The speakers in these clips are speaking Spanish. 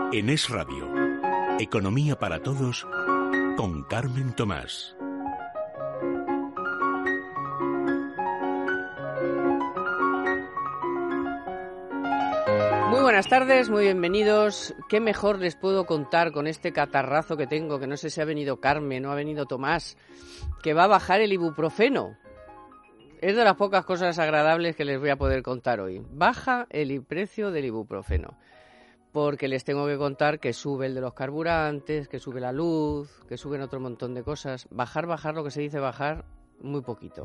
En Es Radio, Economía para Todos, con Carmen Tomás. Muy buenas tardes, muy bienvenidos. ¿Qué mejor les puedo contar con este catarrazo que tengo? Que no sé si ha venido Carmen o ha venido Tomás, que va a bajar el ibuprofeno. Es de las pocas cosas agradables que les voy a poder contar hoy. Baja el precio del ibuprofeno. Porque les tengo que contar que sube el de los carburantes, que sube la luz, que suben otro montón de cosas. Bajar, lo que se dice bajar, muy poquito.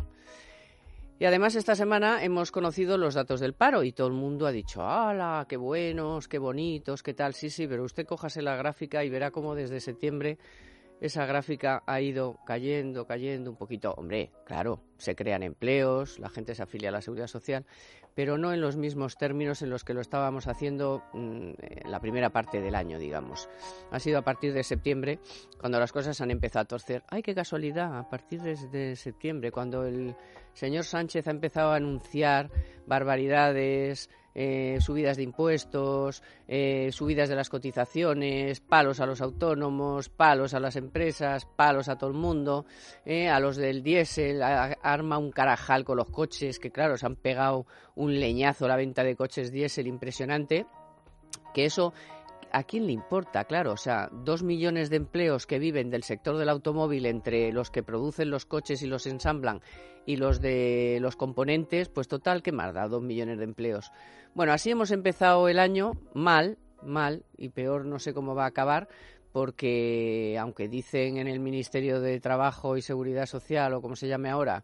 Y además esta semana hemos conocido los datos del paro y todo el mundo ha dicho, ¡hala, qué buenos, qué bonitos, qué tal! Sí, pero usted cójase la gráfica y verá cómo desde septiembre esa gráfica ha ido cayendo un poquito. Hombre, claro, se crean empleos, la gente se afilia a la Seguridad Social, pero no en los mismos términos en los que lo estábamos haciendo en la primera parte del año, digamos. Ha sido a partir de septiembre cuando las cosas han empezado a torcer. ¡Ay, qué casualidad! A partir de septiembre, cuando el señor Sánchez ha empezado a anunciar barbaridades, subidas de impuestos, subidas de las cotizaciones, palos a los autónomos, palos a las empresas, palos a todo el mundo, a los del diésel, arma un carajal con los coches, que claro, se han pegado un leñazo a la venta de coches diésel impresionante, que eso... ¿A quién le importa? Claro, o sea, 2 millones de empleos que viven del sector del automóvil entre los que producen los coches y los ensamblan y los de los componentes, pues total, ¿qué más da? 2 millones de empleos. Bueno, así hemos empezado el año mal, y peor no sé cómo va a acabar, porque aunque dicen en el Ministerio de Trabajo y Seguridad Social, o como se llame ahora,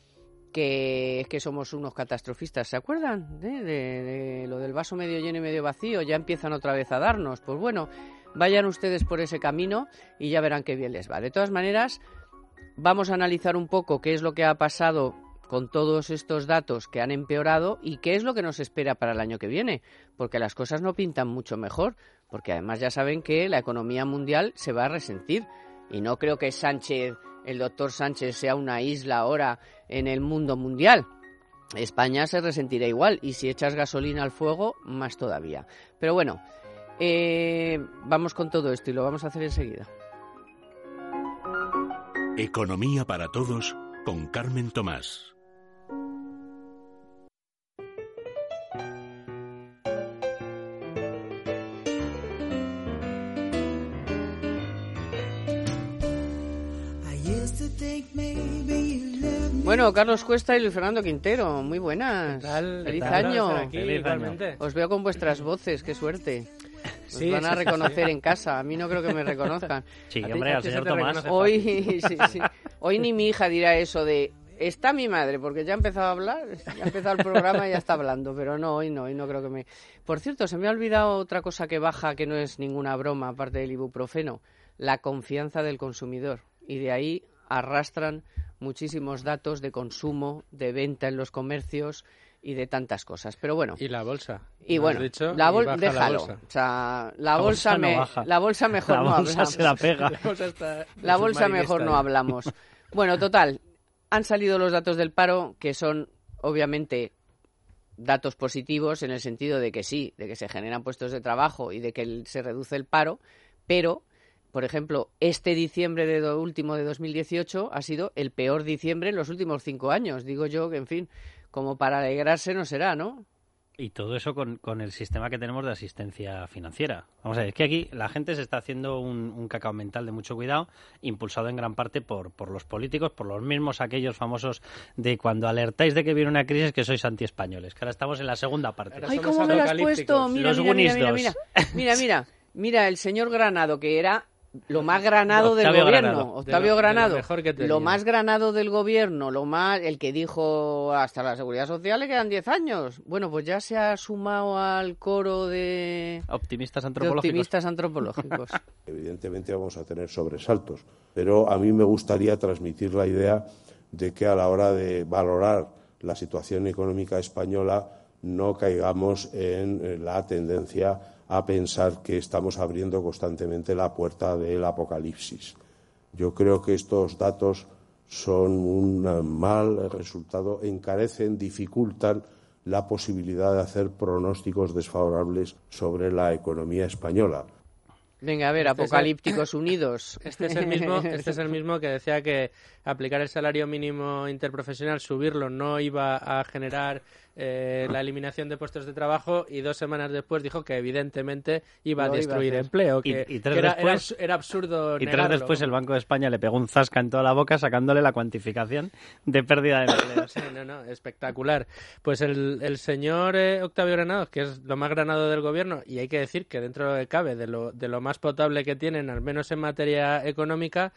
que es que somos unos catastrofistas. ¿Se acuerdan de lo del vaso medio lleno y medio vacío? Ya empiezan otra vez a darnos. Pues bueno, vayan ustedes por ese camino y ya verán qué bien les va. De todas maneras, vamos a analizar un poco qué es lo que ha pasado con todos estos datos que han empeorado y qué es lo que nos espera para el año que viene, porque las cosas no pintan mucho mejor, porque además ya saben que la economía mundial se va a resentir y no creo que el doctor Sánchez sea una isla ahora en el mundo mundial. España se resentirá igual y si echas gasolina al fuego, más todavía. Pero bueno, vamos con todo esto y lo vamos a hacer enseguida. Economía para Todos con Carmen Tomás. Bueno, Carlos Cuesta y Luis Fernando Quintero, muy buenas. ¿Qué tal? Feliz ¿Qué tal? año. Aquí, igualmente. Os veo con vuestras voces, qué suerte. Os Sí, van a reconocer en casa, a mí no creo que me reconozcan. Sí, hombre, al señor Tomás. Hoy, sí. Hoy ni mi hija dirá eso de, está mi madre, porque ya ha empezado a hablar, ya ha empezado el programa y ya está hablando, pero no, hoy no creo que me... Por cierto, se me ha olvidado otra cosa que baja, que no es ninguna broma, aparte del ibuprofeno, la confianza del consumidor, y de ahí arrastran muchísimos datos de consumo, de venta en los comercios y de tantas cosas. Pero bueno. Y la bolsa. Y bueno, déjalo. La bolsa. O sea, la bolsa mejor la no bolsa hablamos. se la pega. La bolsa mejor no hablamos. Bueno, total, han salido los datos del paro, que son obviamente datos positivos en el sentido de que sí, de que se generan puestos de trabajo y de que se reduce el paro, pero... Por ejemplo, este diciembre último de 2018 ha sido el peor diciembre en los últimos 5 años. Digo yo que, en fin, como para alegrarse no será, ¿no? Y todo eso con el sistema que tenemos de asistencia financiera. Vamos a ver, es que aquí la gente se está haciendo un cacao mental de mucho cuidado, impulsado en gran parte por los políticos, por los mismos aquellos famosos de cuando alertáis de que viene una crisis que sois antiespañoles, que ahora estamos en la segunda parte. ¡Ay, cómo me lo has puesto! Mira, el señor Granado, que era... lo más granado del gobierno, Octavio Granado, lo más granado del gobierno, el que dijo hasta la Seguridad Social le quedan 10 años. Bueno, pues ya se ha sumado al coro de optimistas antropológicos. Evidentemente vamos a tener sobresaltos, pero a mí me gustaría transmitir la idea de que a la hora de valorar la situación económica española no caigamos en la tendencia a pensar que estamos abriendo constantemente la puerta del apocalipsis. Yo creo que estos datos son un mal resultado, encarecen, dificultan la posibilidad de hacer pronósticos desfavorables sobre la economía española. Venga, a ver, Apocalípticos Unidos. Este es el mismo que decía que aplicar el salario mínimo interprofesional, subirlo, no iba a generar la eliminación de puestos de trabajo, y 2 semanas después dijo que evidentemente iba a destruir empleo, que era absurdo y negarlo. 3 después el Banco de España le pegó un zasca en toda la boca sacándole la cuantificación de pérdida de empleo. Sí, no, espectacular. Pues el señor Octavio Granados, que es lo más granado del gobierno, y hay que decir que dentro de lo que cabe, de lo más potable que tienen, al menos en materia económica,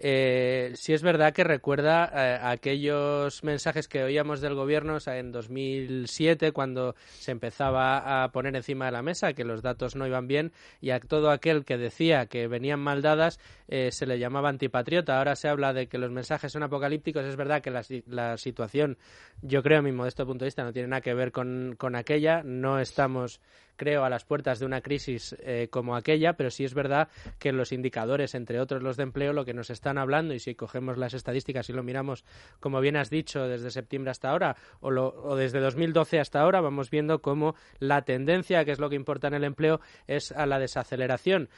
sí es verdad que recuerda aquellos mensajes que oíamos del gobierno en 2007, cuando se empezaba a poner encima de la mesa que los datos no iban bien, y a todo aquel que decía que venían mal dadas se le llamaba antipatriota. Ahora se habla de que los mensajes son apocalípticos. Es verdad que la situación, yo creo, a mi modesto punto de vista, no tiene nada que ver con aquella. No estamos, creo, a las puertas de una crisis como aquella, pero sí es verdad que los indicadores, entre otros los de empleo, lo que nos están hablando, y si cogemos las estadísticas y lo miramos, como bien has dicho, desde septiembre hasta ahora, o desde 2012 hasta ahora, vamos viendo cómo la tendencia, que es lo que importa en el empleo, es a la desaceleración.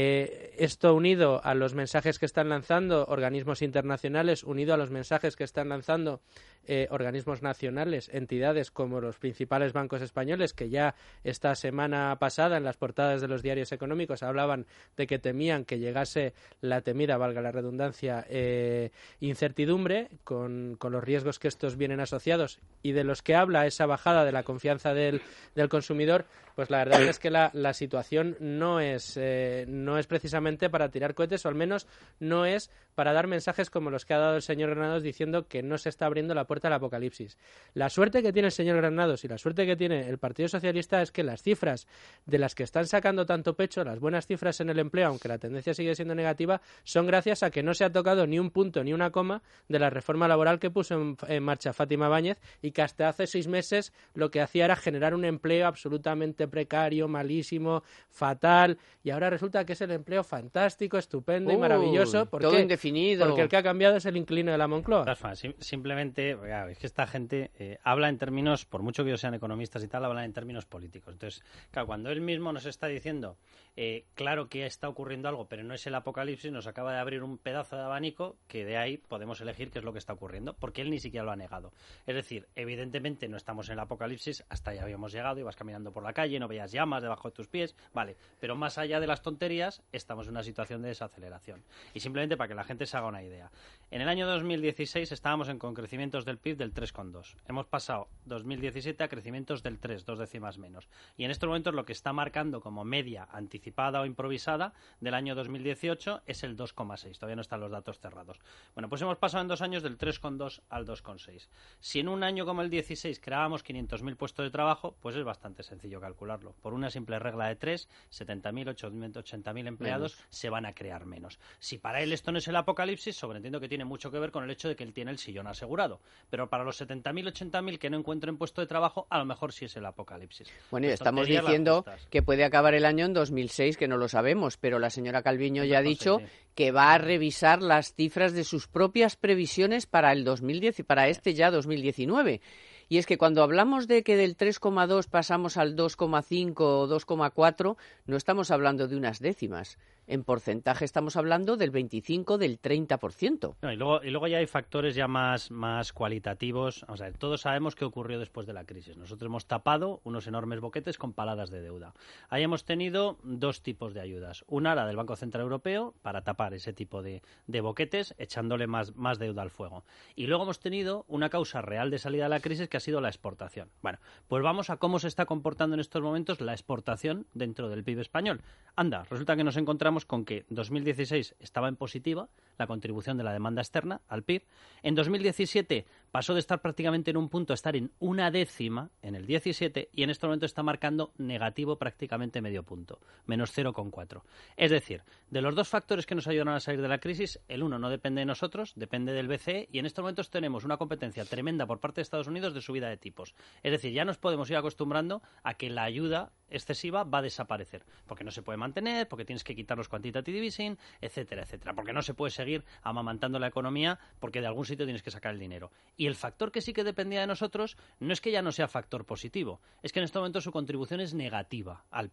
Esto unido a los mensajes que están lanzando organismos internacionales, unido a los mensajes que están lanzando organismos nacionales, entidades como los principales bancos españoles, que ya esta semana pasada en las portadas de los diarios económicos hablaban de que temían que llegase la temida, valga la redundancia, incertidumbre, con los riesgos que estos vienen asociados, y de los que habla esa bajada de la confianza del consumidor. Pues la verdad es que la situación no es precisamente para tirar cohetes, o al menos no es para dar mensajes como los que ha dado el señor Granados, diciendo que no se está abriendo la puerta al apocalipsis. La suerte que tiene el señor Granados y la suerte que tiene el Partido Socialista es que las cifras de las que están sacando tanto pecho, las buenas cifras en el empleo, aunque la tendencia sigue siendo negativa, son gracias a que no se ha tocado ni un punto ni una coma de la reforma laboral que puso en marcha Fátima Báñez, y que hasta hace 6 meses lo que hacía era generar un empleo absolutamente precario, malísimo, fatal, y ahora resulta que es el empleo fantástico, estupendo y maravilloso. ¿Por todo qué? indefinido. Porque el que ha cambiado es el inquilino de la Moncloa. Rafa, simplemente, es que esta gente habla en términos, por mucho que ellos sean economistas y tal, hablan en términos políticos. Entonces, claro, cuando él mismo nos está diciendo, claro que está ocurriendo algo, pero no es el apocalipsis, nos acaba de abrir un pedazo de abanico que de ahí podemos elegir qué es lo que está ocurriendo, porque él ni siquiera lo ha negado. Es decir, evidentemente no estamos en el apocalipsis, hasta ya habíamos llegado, ibas caminando por la calle, no veías llamas debajo de tus pies, vale, pero más allá de las tonterías, estamos en una situación de desaceleración. Y simplemente para que la gente se haga una idea. En el año 2016 estábamos con crecimientos del PIB del 3,2. Hemos pasado 2017 a crecimientos del 3, 2 décimas menos. Y en estos momentos lo que está marcando como media anticipada o improvisada del año 2018 es el 2,6. Todavía no están los datos cerrados. Bueno, pues hemos pasado en 2 años del 3,2 al 2,6. Si en un año como el 16 creábamos 500.000 puestos de trabajo, pues es bastante sencillo calcularlo. Por una simple regla de 3, 70.000, 80.000 empleados se van a crear menos. Si para él esto no es el apocalipsis, sobreentiendo que tiene mucho que ver con el hecho de que él tiene el sillón asegurado. Pero para los 70.000, 80.000 que no encuentren puesto de trabajo, a lo mejor sí es el apocalipsis. Bueno, y estamos diciendo que puede acabar el año en 2006, que no lo sabemos, pero la señora Calviño ya ha dicho que va a revisar las cifras de sus propias previsiones para el 2010 y para este ya 2019. Y es que cuando hablamos de que del 3,2 pasamos al 2,5 o 2,4, no estamos hablando de unas décimas. En porcentaje estamos hablando del 25, del 30%. No, y luego ya hay factores ya más cualitativos. O sea, todos sabemos qué ocurrió después de la crisis. Nosotros hemos tapado unos enormes boquetes con paladas de deuda. Ahí hemos tenido 2 tipos de ayudas. Una, la del Banco Central Europeo, para tapar ese tipo de boquetes, echándole más deuda al fuego. Y luego hemos tenido una causa real de salida de la crisis, que ha sido la exportación. Bueno, pues vamos a cómo se está comportando en estos momentos la exportación dentro del PIB español. Anda, resulta que nos encontramos con que 2016 estaba en positiva la contribución de la demanda externa al PIB. En 2017 pasó de estar prácticamente en un punto a estar en una décima en el 17, y en este momento está marcando negativo prácticamente medio punto, menos 0,4. Es decir, de los 2 factores que nos ayudaron a salir de la crisis, el uno no depende de nosotros, depende del BCE, y en estos momentos tenemos una competencia tremenda por parte de Estados Unidos de subida de tipos. Es decir, ya nos podemos ir acostumbrando a que la ayuda excesiva va a desaparecer, porque no se puede mantener, porque tienes que quitar los quantitative easing, etcétera, etcétera, porque no se puede seguir amamantando la economía, porque de algún sitio tienes que sacar el dinero. Y el factor que sí que dependía de nosotros no es que ya no sea factor positivo, es que en este momento su contribución es negativa al PIB.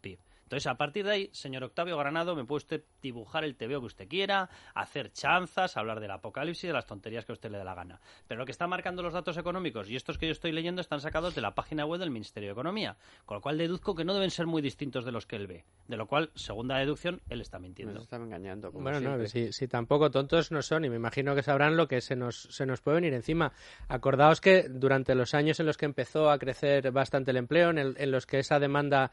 Entonces, a partir de ahí, señor Octavio Granado, me puede usted dibujar el tebeo que usted quiera, hacer chanzas, hablar del apocalipsis, de las tonterías que a usted le dé la gana. Pero lo que está marcando los datos económicos y estos que yo estoy leyendo están sacados de la página web del Ministerio de Economía, con lo cual deduzco que no deben ser muy distintos de los que él ve. De lo cual, segunda deducción, él está mintiendo. Nos está engañando. Bueno, no, si tampoco tontos no son, y me imagino que sabrán lo que se nos puede venir encima. Acordaos que durante los años en los que empezó a crecer bastante el empleo, en los que esa demanda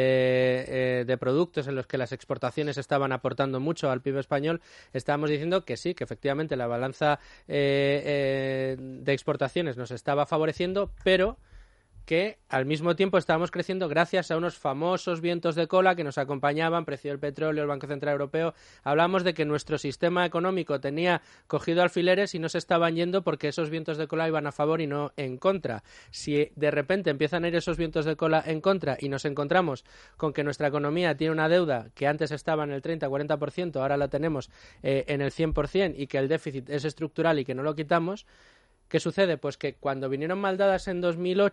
de productos, en los que las exportaciones estaban aportando mucho al PIB español, estábamos diciendo que sí, que efectivamente la balanza de exportaciones nos estaba favoreciendo, pero que al mismo tiempo estábamos creciendo gracias a unos famosos vientos de cola que nos acompañaban, precio del petróleo, el Banco Central Europeo. Hablamos de que nuestro sistema económico tenía cogido alfileres y no se estaban yendo porque esos vientos de cola iban a favor y no en contra. Si de repente empiezan a ir esos vientos de cola en contra y nos encontramos con que nuestra economía tiene una deuda que antes estaba en el 30-40%, ahora la tenemos en el 100% y que el déficit es estructural y que no lo quitamos, ¿qué sucede? Pues que cuando vinieron mal dadas en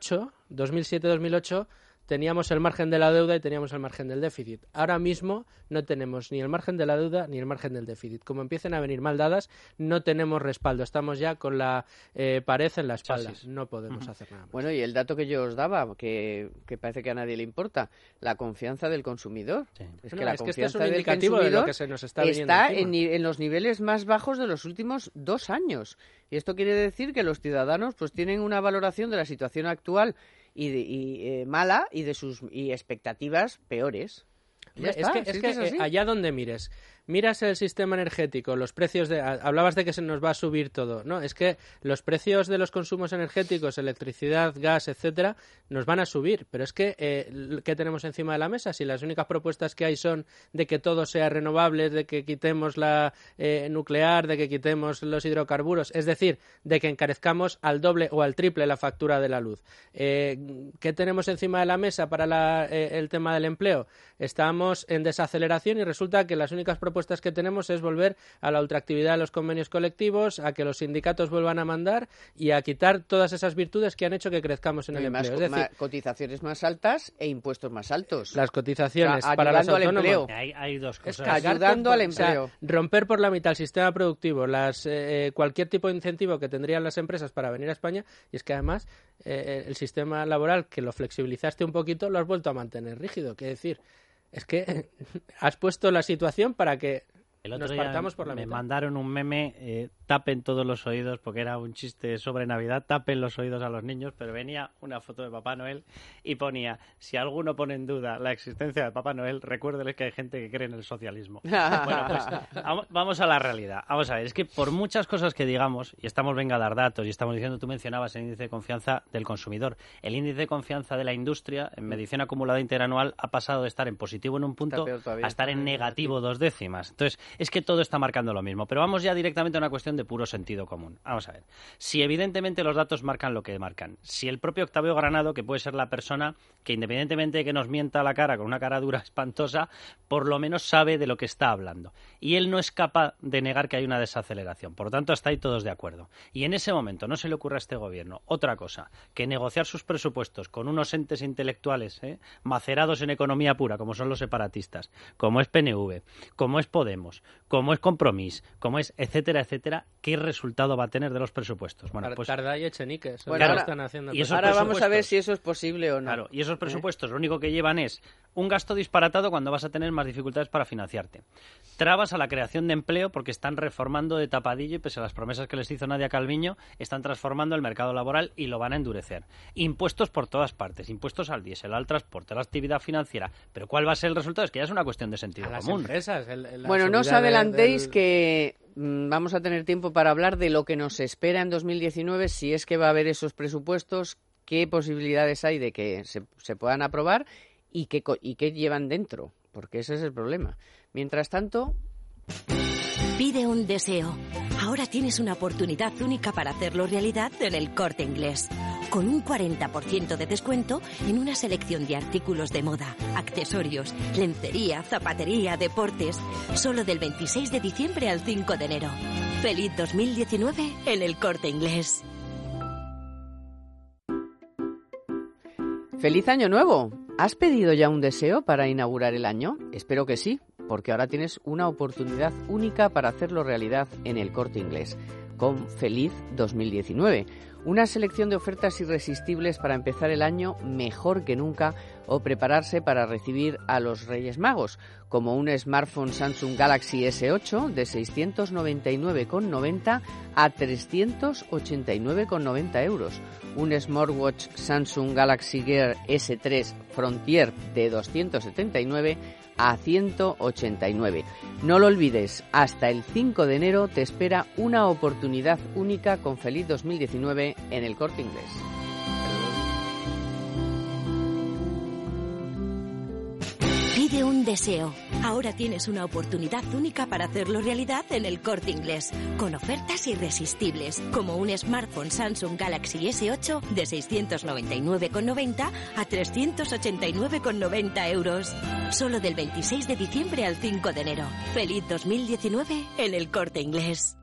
2007-2008, teníamos el margen de la deuda y teníamos el margen del déficit. Ahora mismo no tenemos ni el margen de la deuda ni el margen del déficit. Como empiecen a venir mal dadas, no tenemos respaldo. Estamos ya con la pared en la espalda. No podemos hacer nada más. Bueno, y el dato que yo os daba, que parece que a nadie le importa, la confianza del consumidor. Sí. Es No, que la es que confianza este es un indicativo de lo que se nos está viniendo está encima. en los niveles más bajos de los últimos 2 años. Y esto quiere decir que los ciudadanos pues tienen una valoración de la situación actual y mala y de sus expectativas peores. Ya Es está, que así. allá donde miras el sistema energético, los precios hablabas de que se nos va a subir todo, ¿no? Es que los precios de los consumos energéticos, electricidad, gas, etcétera, nos van a subir, pero es que ¿qué tenemos encima de la mesa? Si las únicas propuestas que hay son de que todo sea renovable, de que quitemos la nuclear, de que quitemos los hidrocarburos, es decir, de que encarezcamos al doble o al triple la factura de la luz. ¿Qué tenemos encima de la mesa para el tema del empleo? Estamos en desaceleración y resulta que las únicas propuestas que tenemos es volver a la ultraactividad de los convenios colectivos, a que los sindicatos vuelvan a mandar y a quitar todas esas virtudes que han hecho que crezcamos en el empleo. Es decir, cotizaciones más altas e impuestos más altos. Las cotizaciones para los ayudando al autónomos. empleo. Hay dos cosas. Ayudando al empleo. O sea, romper por la mitad el sistema productivo, cualquier tipo de incentivo que tendrían las empresas para venir a España, y es que además el sistema laboral, que lo flexibilizaste un poquito, lo has vuelto a mantener rígido. Quiere decir, es que has puesto la situación para que nos partamos por la mitad. Me mandaron un meme, tapen todos los oídos, porque era un chiste sobre Navidad, tapen los oídos a los niños, pero venía una foto de Papá Noel y ponía, si alguno pone en duda la existencia de Papá Noel, recuérdeles que hay gente que cree en el socialismo. Bueno, pues vamos a la realidad. Vamos a ver, es que por muchas cosas que digamos, y estamos venga a dar datos, y estamos diciendo, tú mencionabas el índice de confianza del consumidor, el índice de confianza de la industria en medición acumulada interanual ha pasado de estar en positivo en un punto a estar en negativo 2 décimas. Entonces, es que todo está marcando lo mismo. Pero vamos ya directamente a una cuestión de puro sentido común. Vamos a ver. Si evidentemente los datos marcan lo que marcan, si el propio Octavio Granado, que puede ser la persona que independientemente de que nos mienta la cara con una cara dura espantosa, por lo menos sabe de lo que está hablando. Y él no es capaz de negar que hay una desaceleración. Por lo tanto, hasta ahí todos de acuerdo. Y en ese momento no se le ocurre a este gobierno otra cosa que negociar sus presupuestos con unos entes intelectuales macerados en economía pura, como son los separatistas, como es PNV, como es Podemos, como es Compromís, como es etcétera, etcétera, ¿qué resultado va a tener de los presupuestos? Bueno, pues Tardá y Echenique, eso bueno, ahora, están haciendo. Y ahora vamos a ver si eso es posible o no. Claro, y esos presupuestos lo único que llevan es un gasto disparatado cuando vas a tener más dificultades para financiarte. Trabas a la creación de empleo porque están reformando de tapadillo y pese a las promesas que les hizo Nadia Calviño, están transformando el mercado laboral y lo van a endurecer. Impuestos por todas partes, impuestos al diésel, al transporte, a la actividad financiera. Pero ¿cuál va a ser el resultado? Es que ya es una cuestión de sentido común. Empresas, bueno, no os adelantéis que vamos a tener tiempo para hablar de lo que nos espera en 2019, si es que va a haber esos presupuestos, qué posibilidades hay de que se puedan aprobar y qué llevan dentro, porque ese es el problema. Mientras tanto... Pide un deseo. Ahora tienes una oportunidad única para hacerlo realidad en El Corte Inglés. Con un 40% de descuento en una selección de artículos de moda, accesorios, lencería, zapatería, deportes. Solo del 26 de diciembre al 5 de enero. ¡Feliz 2019 en El Corte Inglés! ¡Feliz Año Nuevo! ¿Has pedido ya un deseo para inaugurar el año? Espero que sí, porque ahora tienes una oportunidad única para hacerlo realidad en el Corte Inglés, con Feliz 2019. Una selección de ofertas irresistibles para empezar el año mejor que nunca o prepararse para recibir a los Reyes Magos, como un smartphone Samsung Galaxy S8 de 699,90 a 389,90 euros, un smartwatch Samsung Galaxy Gear S3 Frontier de 279 a 189. No lo olvides, hasta el 5 de enero te espera una oportunidad única con Feliz 2019 en el Corte Inglés. Pide un deseo. Ahora tienes una oportunidad única para hacerlo realidad en el Corte Inglés, con ofertas irresistibles, como un smartphone Samsung Galaxy S8 de 699,90 a 389,90 euros. Solo del 26 de diciembre al 5 de enero. Feliz 2019 en el Corte Inglés.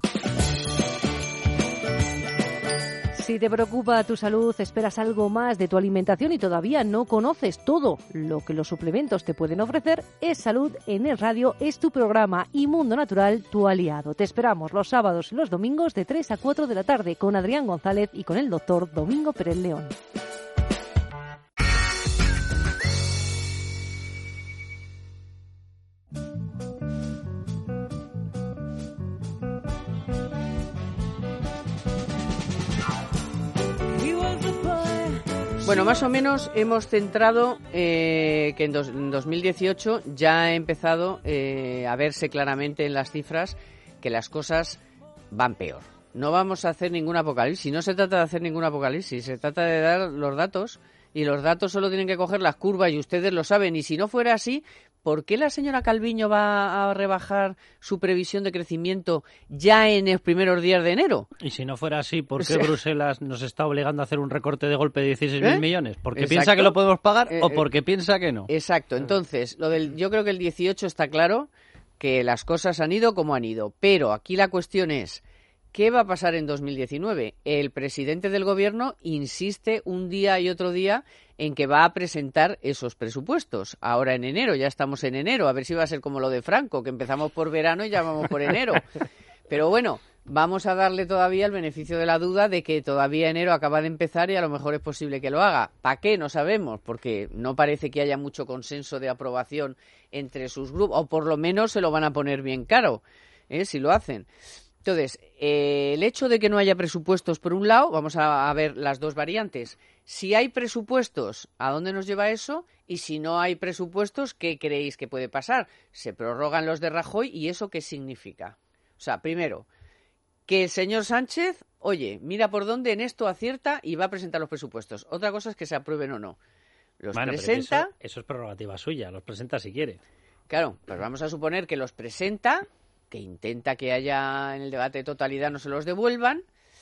Si te preocupa tu salud, esperas algo más de tu alimentación y todavía no conoces todo lo que los suplementos te pueden ofrecer, Es Salud en Es Radio, es tu programa y Mundo Natural, tu aliado. Te esperamos los sábados y los domingos de 3 a 4 de la tarde con Adrián González y con el doctor Domingo Pérez León. Bueno, más o menos hemos centrado que en 2018 ya ha empezado a verse claramente en las cifras que las cosas van peor. No vamos a hacer ningún apocalipsis, no se trata de hacer ningún apocalipsis, se trata de dar los datos y los datos solo tienen que coger las curvas y ustedes lo saben. Y si no fuera así, ¿por qué la señora Calviño va a rebajar su previsión de crecimiento ya en los primeros días de enero? Y si no fuera así, ¿por qué Bruselas nos está obligando a hacer un recorte de golpe de 16.000 millones? ¿Porque piensa que lo podemos pagar o porque piensa que no? Exacto. Entonces, yo creo que el 18 está claro que las cosas han ido como han ido. Pero aquí la cuestión es, ¿qué va a pasar en 2019? El presidente del gobierno insiste un día y otro día en que va a presentar esos presupuestos. Ahora en enero, ya estamos en enero, a ver si va a ser como lo de Franco, que empezamos por verano y ya vamos por enero. Pero bueno, vamos a darle todavía el beneficio de la duda de que todavía enero acaba de empezar y a lo mejor es posible que lo haga. ¿Para qué? No sabemos, porque no parece que haya mucho consenso de aprobación entre sus grupos, o por lo menos se lo van a poner bien caro, si lo hacen. Entonces, el hecho de que no haya presupuestos, por un lado, vamos a ver las dos variantes. Si hay presupuestos, ¿a dónde nos lleva eso? Y si no hay presupuestos, ¿qué creéis que puede pasar? Se prorrogan los de Rajoy, ¿y eso qué significa? O sea, primero, que el señor Sánchez, oye, mira por dónde en esto acierta y va a presentar los presupuestos. Otra cosa es que se aprueben o no. Los presenta... Eso es prerrogativa suya, los presenta si quiere. Claro, pues vamos a suponer que los presenta, que intenta que haya en el debate de totalidad no se los devuelvan.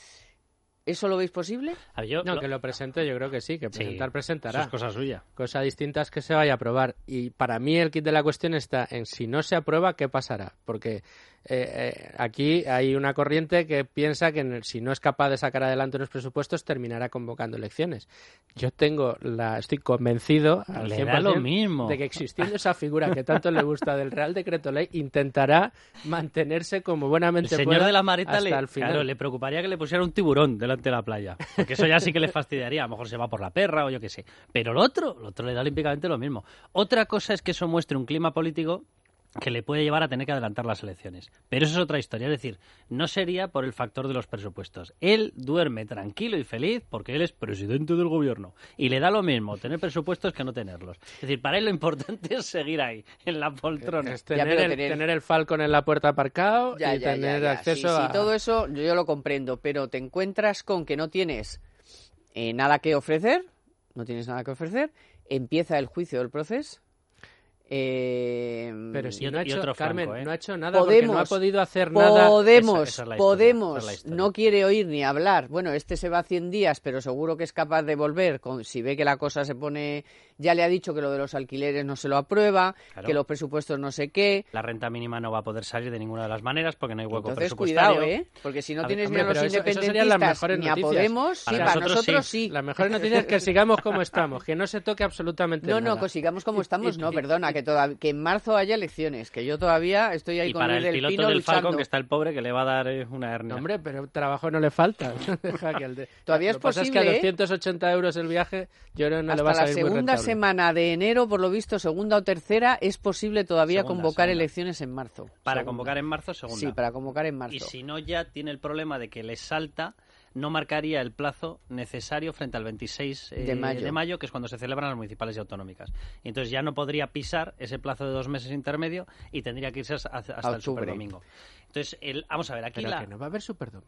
¿Eso lo veis posible? Que lo presente, yo creo que sí, que presentará. Eso es cosa suya. Cosa distinta es que se vaya a aprobar. Y para mí el kit de la cuestión está en si no se aprueba, ¿qué pasará? Porque aquí hay una corriente que piensa que si no es capaz de sacar adelante unos presupuestos, terminará convocando elecciones. Yo estoy convencido al 100% de que existiendo esa figura que tanto le gusta del Real Decreto Ley, intentará mantenerse como buenamente pueda. El señor de la Marita al final. le preocuparía que le pusiera un tiburón delante de la playa, porque eso ya sí que le fastidiaría. A lo mejor se va por la perra o yo qué sé. Pero el otro le da olímpicamente lo mismo. Otra cosa es que eso muestre un clima político que le puede llevar a tener que adelantar las elecciones. Pero eso es otra historia. Es decir, no sería por el factor de los presupuestos. Él duerme tranquilo y feliz porque él es presidente del gobierno. Y le da lo mismo tener presupuestos que no tenerlos. Es decir, para él lo importante es seguir ahí, en la poltrona. Es tener el Falcon en la puerta aparcado y tener acceso a... Sí, todo eso yo lo comprendo, pero te encuentras con que no tienes nada que ofrecer, empieza el juicio del proceso. Pero si no ha hecho, otro Carmen, flanco, no ha hecho nada porque no ha podido hacer nada. Podemos no quiere oír ni hablar. Bueno, este se va a 100 días, pero seguro que es capaz de volver. Si ve que la cosa se pone... Ya le ha dicho que lo de los alquileres no se lo aprueba, Claro. que los presupuestos no sé qué. La renta mínima no va a poder salir de ninguna de las maneras porque no hay hueco Entonces, presupuestario. cuidado, porque si no tienes ni a hombre, los pero eso serían las independentistas mejores ni a noticias. Podemos, sí, Para para nosotros nosotros sí. sí. La mejor noticia es que sigamos como estamos, que no se toque absolutamente No, nada. no, que sigamos como estamos, no, perdona, que en marzo haya elecciones, que yo todavía estoy ahí Y con para el el del piloto Pino del luchando. Falcon, que está el pobre, que le va a dar una hernia. No, hombre, pero trabajo no le falta. Deja que Todavía Lo es que pasa posible, es que a 280 euros el viaje, yo creo que no le va a Hasta la salir muy segunda rentable. semana de enero, por lo visto, segunda o tercera, es posible todavía convocar Segunda. elecciones en marzo. Para Segunda. convocar en marzo, segunda. Sí, para convocar en marzo. Y si no, ya tiene el problema de que le salta, no marcaría el plazo necesario frente al 26 de mayo, que es cuando se celebran las municipales y autonómicas. Y entonces ya no podría pisar ese plazo de 2 meses intermedio y tendría que irse hasta el octubre. Superdomingo. Entonces, vamos a ver, aquí Pero que no va a haber Superdom,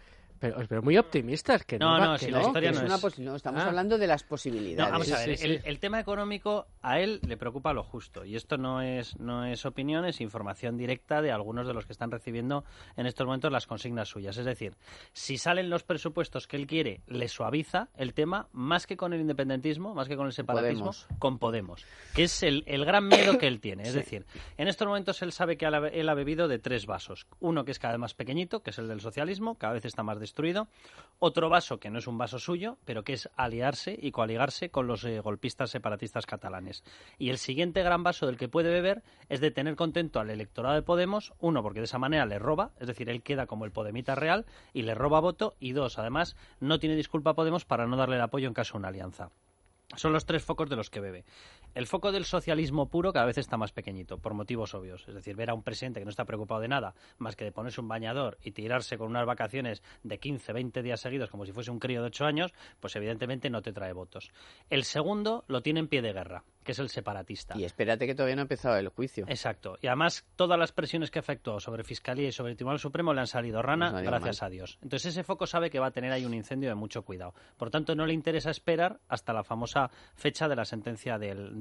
pero muy optimistas, que No, va, no, que si No, la historia que no una es... no, estamos hablando de las posibilidades. No, vamos a ver, Sí. el tema económico a él le preocupa lo justo y esto no es opinión, es información directa de algunos de los que están recibiendo en estos momentos las consignas suyas. Es decir, si salen los presupuestos que él quiere, le suaviza el tema más que con el independentismo, más que con el separatismo, con Podemos, que es el gran miedo que él tiene. Es decir, en estos momentos él sabe que él ha bebido de 3 vasos. Uno que es cada vez más pequeñito, que es el del socialismo, cada vez está más destruido. Otro vaso que no es un vaso suyo, pero que es aliarse y coaligarse con los golpistas separatistas catalanes. Y el siguiente gran vaso del que puede beber es de tener contento al electorado de Podemos, uno, porque de esa manera le roba, es decir, él queda como el podemita real y le roba voto, y dos, además, no tiene disculpa a Podemos para no darle el apoyo en caso de una alianza. Son los 3 focos de los que bebe. El foco del socialismo puro cada vez está más pequeñito, por motivos obvios. Es decir, ver a un presidente que no está preocupado de nada, más que de ponerse un bañador y tirarse con unas vacaciones de 15, 20 días seguidos, como si fuese un crío de 8 años, pues evidentemente no te trae votos. El segundo lo tiene en pie de guerra, que es el separatista. Y espérate que todavía no ha empezado el juicio. Exacto. Y además, todas las presiones que ha efectuado sobre Fiscalía y sobre el Tribunal Supremo le han salido rana, Pues gracias a Dios. Entonces, ese foco sabe que va a tener ahí un incendio de mucho cuidado. Por tanto, no le interesa esperar hasta la famosa fecha de la sentencia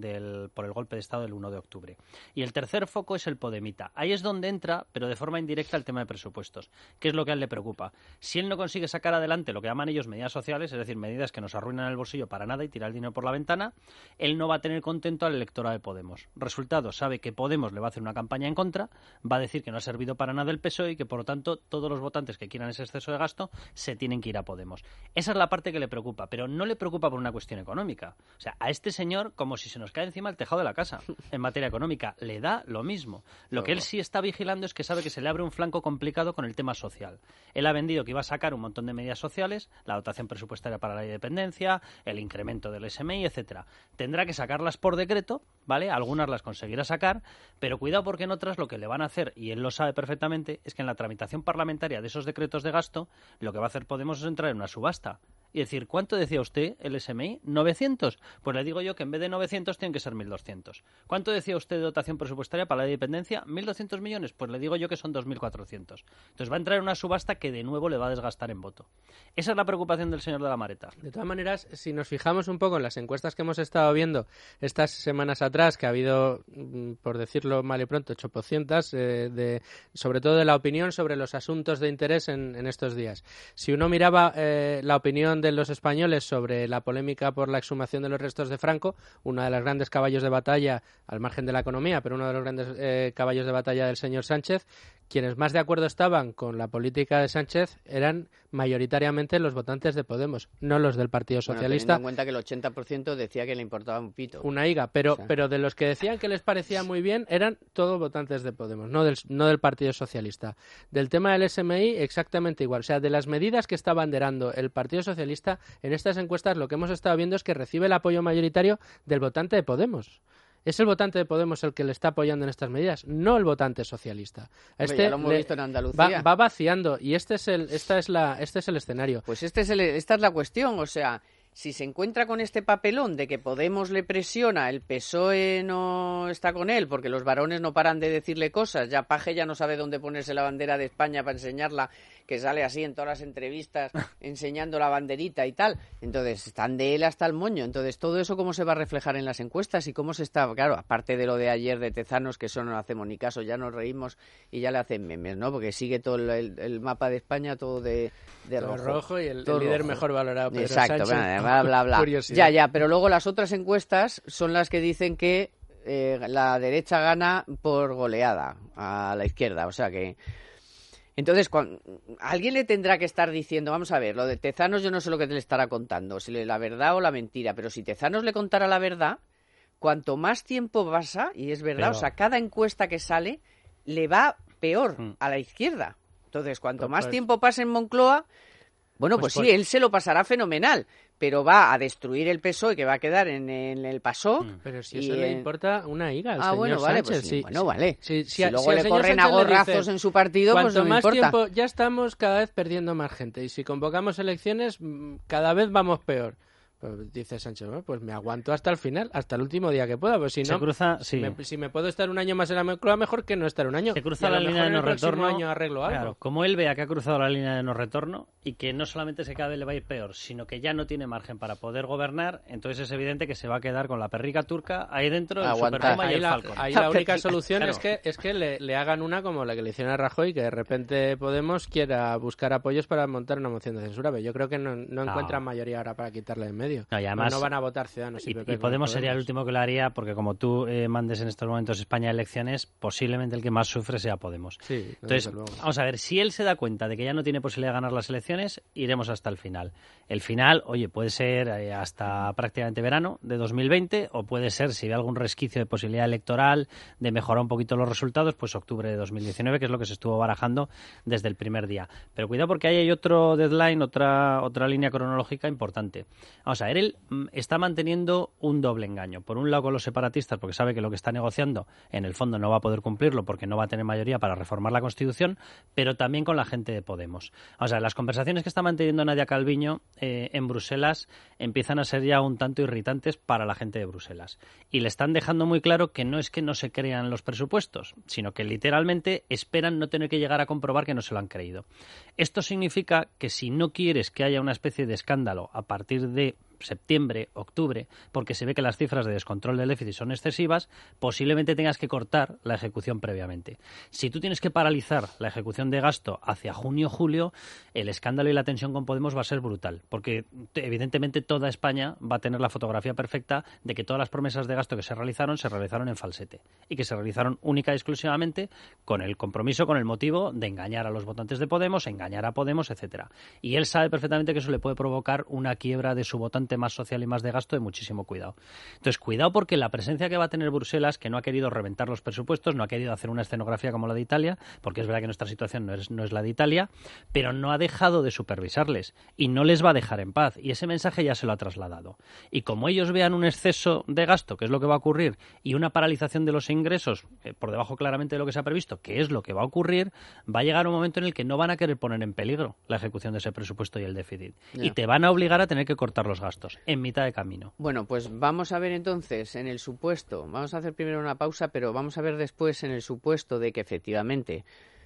por el golpe de Estado del 1 de octubre. Y el tercer foco es el podemita. Ahí es donde entra, pero de forma indirecta, el tema de presupuestos, que es lo que a él le preocupa. Si él no consigue sacar adelante lo que llaman ellos medidas sociales, es decir, medidas que nos arruinan el bolsillo para nada y tirar el dinero por la ventana, él no va a tener contento al electorado de Podemos. Resultado, sabe que Podemos le va a hacer una campaña en contra, va a decir que no ha servido para nada el PSOE y que, por lo tanto, todos los votantes que quieran ese exceso de gasto se tienen que ir a Podemos. Esa es la parte que le preocupa, pero no le preocupa por una cuestión económica. O sea, a este señor, como si se nos cae encima el tejado de la casa en materia económica, le da lo mismo. Lo que él sí está vigilando es que sabe que se le abre un flanco complicado con el tema social. Él ha vendido que iba a sacar un montón de medidas sociales, la dotación presupuestaria para la independencia, el incremento del SMI, etcétera. Tendrá que sacarlas por decreto, ¿vale? Algunas las conseguirá sacar, pero cuidado porque en otras lo que le van a hacer, y él lo sabe perfectamente, es que en la tramitación parlamentaria de esos decretos de gasto, lo que va a hacer Podemos es entrar en una subasta. Y decir, ¿cuánto decía usted el SMI? ¿900? Pues le digo yo que en vez de 900 tienen que ser 1.200. ¿Cuánto decía usted de dotación presupuestaria para la dependencia? ¿1.200 millones? Pues le digo yo que son 2.400. Entonces va a entrar en una subasta que de nuevo le va a desgastar en voto. Esa es la preocupación del señor de la Mareta. De todas maneras, si nos fijamos un poco en las encuestas que hemos estado viendo estas semanas atrás, que ha habido, por decirlo mal y pronto, 800, sobre todo de la opinión sobre los asuntos de interés en estos días. Si uno miraba la opinión de los españoles sobre la polémica por la exhumación de los restos de Franco, uno de los grandes caballos de batalla, al margen de la economía, pero uno de los grandes caballos de batalla del señor Sánchez, quienes más de acuerdo estaban con la política de Sánchez eran mayoritariamente los votantes de Podemos, no los del Partido Socialista. Teniendo en cuenta que el 80% decía que le importaba un pito. Una higa, pero de los que decían que les parecía muy bien eran todos votantes de Podemos, no del Partido Socialista. Del tema del SMI, exactamente igual. O sea, de las medidas que está banderando el Partido Socialista, en estas encuestas lo que hemos estado viendo es que recibe el apoyo mayoritario del votante de Podemos. Es el votante de Podemos el que le está apoyando en estas medidas, no el votante socialista. Ya lo hemos visto en Andalucía. Va vaciando y este es el escenario. Pues esta es la cuestión, o sea, si se encuentra con este papelón de que Podemos le presiona, el PSOE no está con él, porque los varones no paran de decirle cosas, ya Paje ya no sabe dónde ponerse la bandera de España para enseñarla, que sale así en todas las entrevistas, enseñando la banderita y tal. Entonces, están de él hasta el moño. Entonces, todo eso, ¿cómo se va a reflejar en las encuestas? Y cómo se está, claro, aparte de lo de ayer de Tezanos, que eso no hacemos ni caso, ya nos reímos y ya le hacen memes, ¿no? Porque sigue todo el mapa de España todo de rojo y el líder rojo. Mejor valorado, Pedro Exacto, Sánchez. Bla, bla, bla. Ya, pero luego las otras encuestas son las que dicen que la derecha gana por goleada a la izquierda, o sea que... Entonces, alguien le tendrá que estar diciendo, vamos a ver, lo de Tezanos yo no sé lo que le estará contando, si la verdad o la mentira, pero si Tezanos le contara la verdad, cuanto más tiempo pasa, y es verdad, o sea, cada encuesta que sale le va peor a la izquierda. Entonces, cuanto más tiempo pase en Moncloa, bueno, pues sí, él se lo pasará fenomenal, pero va a destruir el PSOE, que va a quedar en el PASOK. Pero si eso le importa una higa al señor bueno, vale, Sánchez. Pues, sí, bueno, vale. Si luego le corren a gorrazos en su partido, pues no me importa. Cuanto más tiempo, ya estamos cada vez perdiendo más gente. Y si convocamos elecciones, cada vez vamos peor. Pues dice Sánchez, bueno, pues me aguanto hasta el final, hasta el último día que pueda. Pues si no, si me puedo estar un año más en la Moncloa, mejor que no estar un año. Se cruza la línea de no retorno. Año arreglo algo. Claro, como él vea que ha cruzado la línea de no retorno y que no solamente cada vez le va a ir peor, sino que ya no tiene margen para poder gobernar, entonces es evidente que se va a quedar con la perrica turca ahí dentro, el Superpuma y el Falcon. Ahí la única solución es que le hagan una como la que le hicieron a Rajoy, que de repente Podemos quiera buscar apoyos para montar una moción de censura, pero yo creo que no encuentran mayoría ahora para quitarle de en medio. No, y además, no van a votar Ciudadanos y PP. Y Podemos sería el último que lo haría, porque como tú mandes en estos momentos España a elecciones, posiblemente el que más sufre sea Podemos. Sí, entonces, vamos a ver, si él se da cuenta de que ya no tiene posibilidad de ganar las elecciones, iremos hasta el final. El final, oye, puede ser hasta prácticamente verano de 2020, o puede ser, si ve algún resquicio de posibilidad electoral, de mejorar un poquito los resultados, pues octubre de 2019, que es lo que se estuvo barajando desde el primer día. Pero cuidado, porque ahí hay otro deadline, otra línea cronológica importante. Vamos a ver, él está manteniendo un doble engaño. Por un lado con los separatistas, porque sabe que lo que está negociando en el fondo no va a poder cumplirlo porque no va a tener mayoría para reformar la Constitución, pero también con la gente de Podemos. O sea, las conversaciones que está manteniendo Nadia Calviño en Bruselas empiezan a ser ya un tanto irritantes para la gente de Bruselas. Y le están dejando muy claro que no es que no se crean los presupuestos, sino que literalmente esperan no tener que llegar a comprobar que no se lo han creído. Esto significa que si no quieres que haya una especie de escándalo a partir de septiembre, octubre, porque se ve que las cifras de descontrol del déficit son excesivas, posiblemente tengas que cortar la ejecución previamente. Si tú tienes que paralizar la ejecución de gasto hacia junio, julio, el escándalo y la tensión con Podemos va a ser brutal, porque evidentemente toda España va a tener la fotografía perfecta de que todas las promesas de gasto que se realizaron en falsete y que se realizaron única y exclusivamente con el compromiso, con el motivo de engañar a los votantes de Podemos, engañar a Podemos, etcétera. Y él sabe perfectamente que eso le puede provocar una quiebra de su votante más social y más de gasto, de muchísimo cuidado. Entonces, cuidado, porque la presencia que va a tener Bruselas, que no ha querido reventar los presupuestos, no ha querido hacer una escenografía como la de Italia, porque es verdad que nuestra situación no es la de Italia, pero no ha dejado de supervisarles y no les va a dejar en paz, y ese mensaje ya se lo ha trasladado. Y como ellos vean un exceso de gasto, que es lo que va a ocurrir, y una paralización de los ingresos por debajo claramente de lo que se ha previsto, que es lo que va a ocurrir, va a llegar un momento en el que no van a querer poner en peligro la ejecución de ese presupuesto y el déficit. Yeah. Y te van a obligar a tener que cortar los gastos en mitad de camino. Bueno, pues vamos a ver entonces en el supuesto, vamos a hacer primero una pausa, pero vamos a ver después en el supuesto de que efectivamente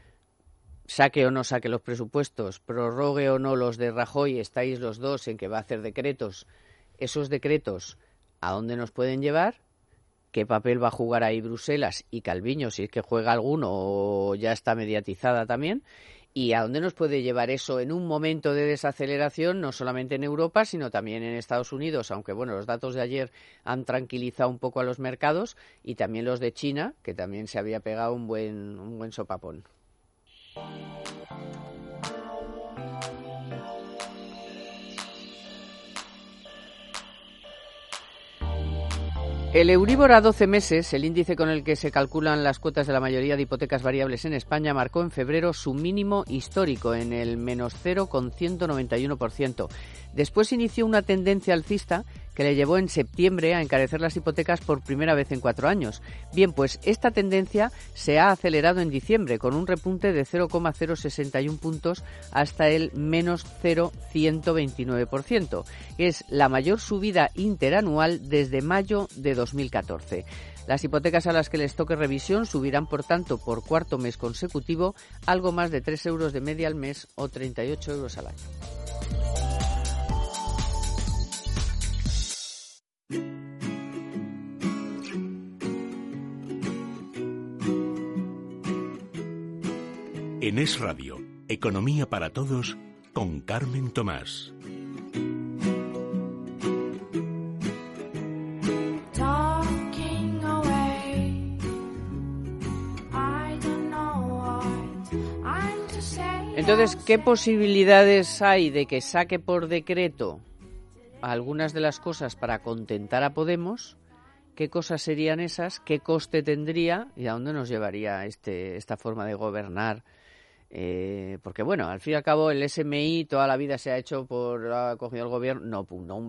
saque o no saque los presupuestos, prorrogue o no los de Rajoy, estáis los dos en que va a hacer decretos, esos decretos, ¿a dónde nos pueden llevar? ¿Qué papel va a jugar ahí Bruselas y Calviño, si es que juega alguno o ya está mediatizada también? ¿Y a dónde nos puede llevar eso en un momento de desaceleración, no solamente en Europa, sino también en Estados Unidos? Aunque, bueno, los datos de ayer han tranquilizado un poco a los mercados, y también los de China, que también se había pegado un buen sopapón. El Euribor a 12 meses, el índice con el que se calculan las cuotas de la mayoría de hipotecas variables en España, marcó en febrero su mínimo histórico en el menos 0,191%. Después inició una tendencia alcista que le llevó en septiembre a encarecer las hipotecas por primera vez en 4 años. Bien, pues esta tendencia se ha acelerado en diciembre con un repunte de 0,061 puntos hasta el menos 0,129%. Es la mayor subida interanual desde mayo de 2014. Las hipotecas a las que les toque revisión subirán, por tanto, por cuarto mes consecutivo, algo más de 3 euros de media al mes o 38 euros al año. En Es Radio, Economía para Todos, con Carmen Tomás. Entonces, ¿qué posibilidades hay de que saque por decreto algunas de las cosas para contentar a Podemos? ¿Qué cosas serían esas? ¿Qué coste tendría? ¿Y a dónde nos llevaría esta forma de gobernar? Porque, bueno, al fin y al cabo el SMI toda la vida se ha hecho ha cogido el gobierno, no un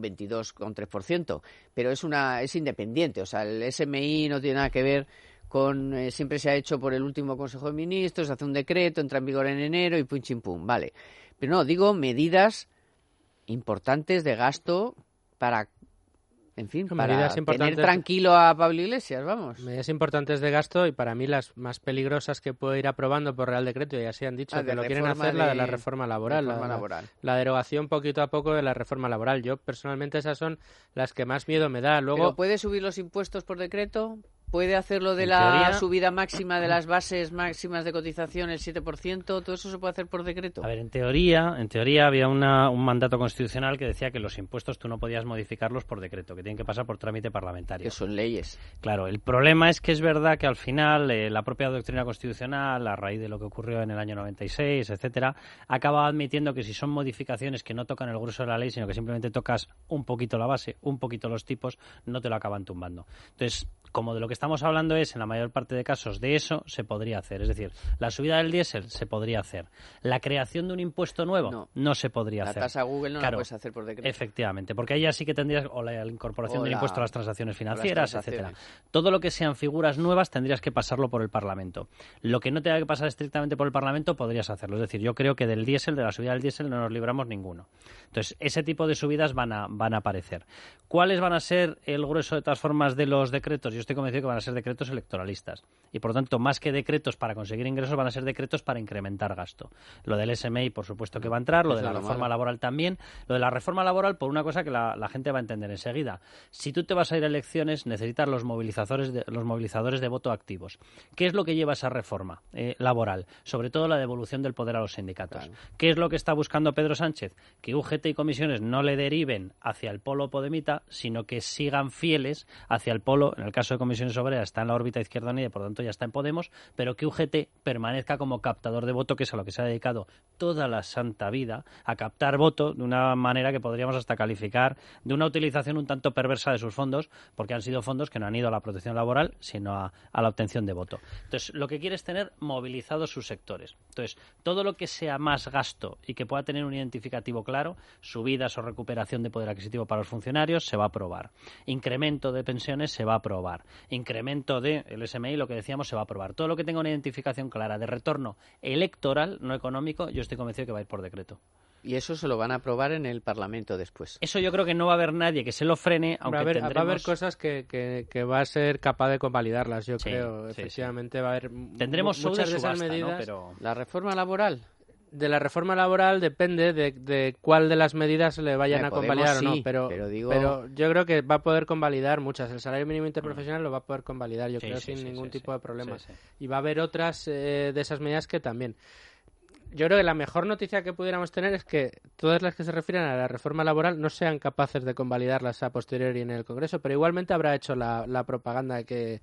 22,3%, pero es independiente. O sea, el SMI no tiene nada que ver con siempre se ha hecho por el último Consejo de Ministros, hace un decreto, entra en vigor en enero y pum chim pum, vale. Pero no, digo medidas importantes de gasto para, en fin, para tener tranquilo a Pablo Iglesias, vamos. Medidas importantes de gasto y para mí las más peligrosas que puede ir aprobando por Real Decreto, y así han dicho que lo quieren hacer, la de la reforma laboral. La derogación poquito a poco de la reforma laboral. Yo personalmente esas son las que más miedo me da. Luego, ¿pero puede subir los impuestos por decreto? ¿Puede hacerlo de la subida máxima de las bases máximas de cotización, el 7%? ¿Todo eso se puede hacer por decreto? A ver, en teoría había un mandato constitucional que decía que los impuestos tú no podías modificarlos por decreto, que tienen que pasar por trámite parlamentario. Que son leyes. Claro, el problema es que es verdad que al final la propia doctrina constitucional, a raíz de lo que ocurrió en el año 96, etcétera, acaba admitiendo que si son modificaciones que no tocan el grueso de la ley, sino que simplemente tocas un poquito la base, un poquito los tipos, no te lo acaban tumbando. Entonces, como de lo que estamos hablando es, en la mayor parte de casos, de eso se podría hacer. Es decir, la subida del diésel se podría hacer. La creación de un impuesto nuevo no se podría hacer. La tasa Google no la puedes hacer por decreto. Efectivamente, porque ahí ya sí que tendrías, o la incorporación del impuesto a las transacciones financieras, etcétera. Todo lo que sean figuras nuevas tendrías que pasarlo por el Parlamento. Lo que no tenga que pasar estrictamente por el Parlamento podrías hacerlo. Es decir, yo creo que del diésel, de la subida del diésel, no nos libramos ninguno. Entonces, ese tipo de subidas van a aparecer. ¿Cuáles van a ser el grueso de todas formas de los decretos? Yo estoy convencido que van a ser decretos electoralistas y, por lo tanto, más que decretos para conseguir ingresos, van a ser decretos para incrementar gasto. Lo del SMI, por supuesto que va a entrar, lo de la reforma laboral también. Lo de la reforma laboral, por una cosa que la gente va a entender enseguida. Si tú te vas a ir a elecciones, necesitas los movilizadores de voto activos. ¿Qué es lo que lleva esa reforma laboral? Sobre todo la devolución del poder a los sindicatos. Claro. ¿Qué es lo que está buscando Pedro Sánchez? Que UGT y comisiones no le deriven hacia el polo podemita, sino que sigan fieles hacia el polo. En el caso de Comisiones Obreras está en la órbita izquierda unida y por lo tanto ya está en Podemos, pero que UGT permanezca como captador de voto, que es a lo que se ha dedicado toda la santa vida, a captar voto de una manera que podríamos hasta calificar de una utilización un tanto perversa de sus fondos, porque han sido fondos que no han ido a la protección laboral, sino a la obtención de voto. Entonces, lo que quiere es tener movilizados sus sectores. Entonces, todo lo que sea más gasto y que pueda tener un identificativo claro, subidas o recuperación de poder adquisitivo para los funcionarios, se va a aprobar. Incremento de pensiones se va a aprobar. Incremento del SMI, lo que decíamos, se va a aprobar. Todo lo que tenga una identificación clara de retorno electoral, no económico, yo estoy convencido que va a ir por decreto. Y eso se lo van a aprobar en el Parlamento después. Eso yo creo que no va a haber nadie que se lo frene, aunque va a haber cosas que va a ser capaz de convalidarlas, yo creo. Efectivamente va a haber tendremos muchas de esas subasta, medidas. ¿no? Pero... La reforma laboral. De la reforma laboral depende de cuál de las medidas le vayan a convalidar o no, pero yo creo que va a poder convalidar muchas. El salario mínimo interprofesional lo va a poder convalidar, yo creo, sin ningún tipo de problema. Y va a haber otras de esas medidas que también. Yo creo que la mejor noticia que pudiéramos tener es que todas las que se refieren a la reforma laboral no sean capaces de convalidarlas a posteriori en el Congreso, pero igualmente habrá hecho la propaganda que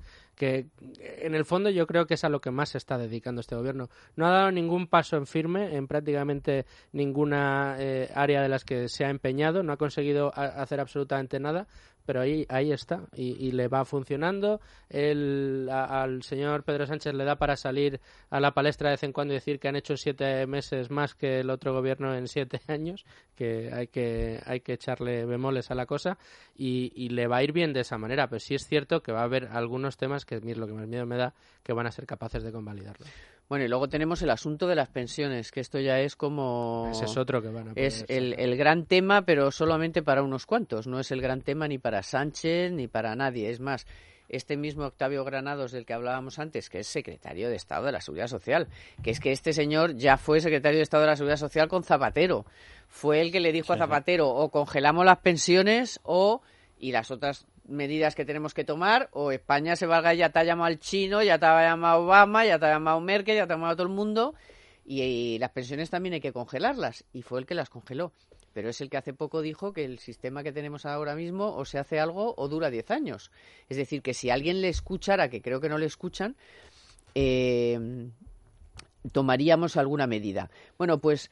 en el fondo yo creo que es a lo que más se está dedicando este gobierno. No ha dado ningún paso en firme en prácticamente ninguna área de las que se ha empeñado, no ha conseguido hacer absolutamente nada, pero ahí está y le va funcionando. Al señor Pedro Sánchez le da para salir a la palestra de vez en cuando y decir que han hecho 7 meses más que el otro gobierno en 7 años, que hay que echarle bemoles a la cosa y le va a ir bien de esa manera, pero sí es cierto que va a haber algunos temas que es lo que más miedo me da, que van a ser capaces de convalidarlo. Bueno, y luego tenemos el asunto de las pensiones, que esto ya es como... Ese es otro que van a poder Es el gran tema, pero solamente para unos cuantos. No es el gran tema ni para Sánchez ni para nadie. Es más, este mismo Octavio Granados del que hablábamos antes, que es secretario de Estado de la Seguridad Social, que es que este señor ya fue secretario de Estado de la Seguridad Social con Zapatero. Fue el que le dijo a Zapatero, o congelamos las pensiones y las otras medidas que tenemos que tomar, o España se valga, ya te ha llamado el chino, ya te ha llamado Obama, ya te ha llamado Merkel, ya te ha llamado todo el mundo, y las pensiones también hay que congelarlas, y fue el que las congeló. Pero es el que hace poco dijo que el sistema que tenemos ahora mismo o se hace algo o dura 10 años. Es decir, que si alguien le escuchara, que creo que no le escuchan, tomaríamos alguna medida. Bueno, pues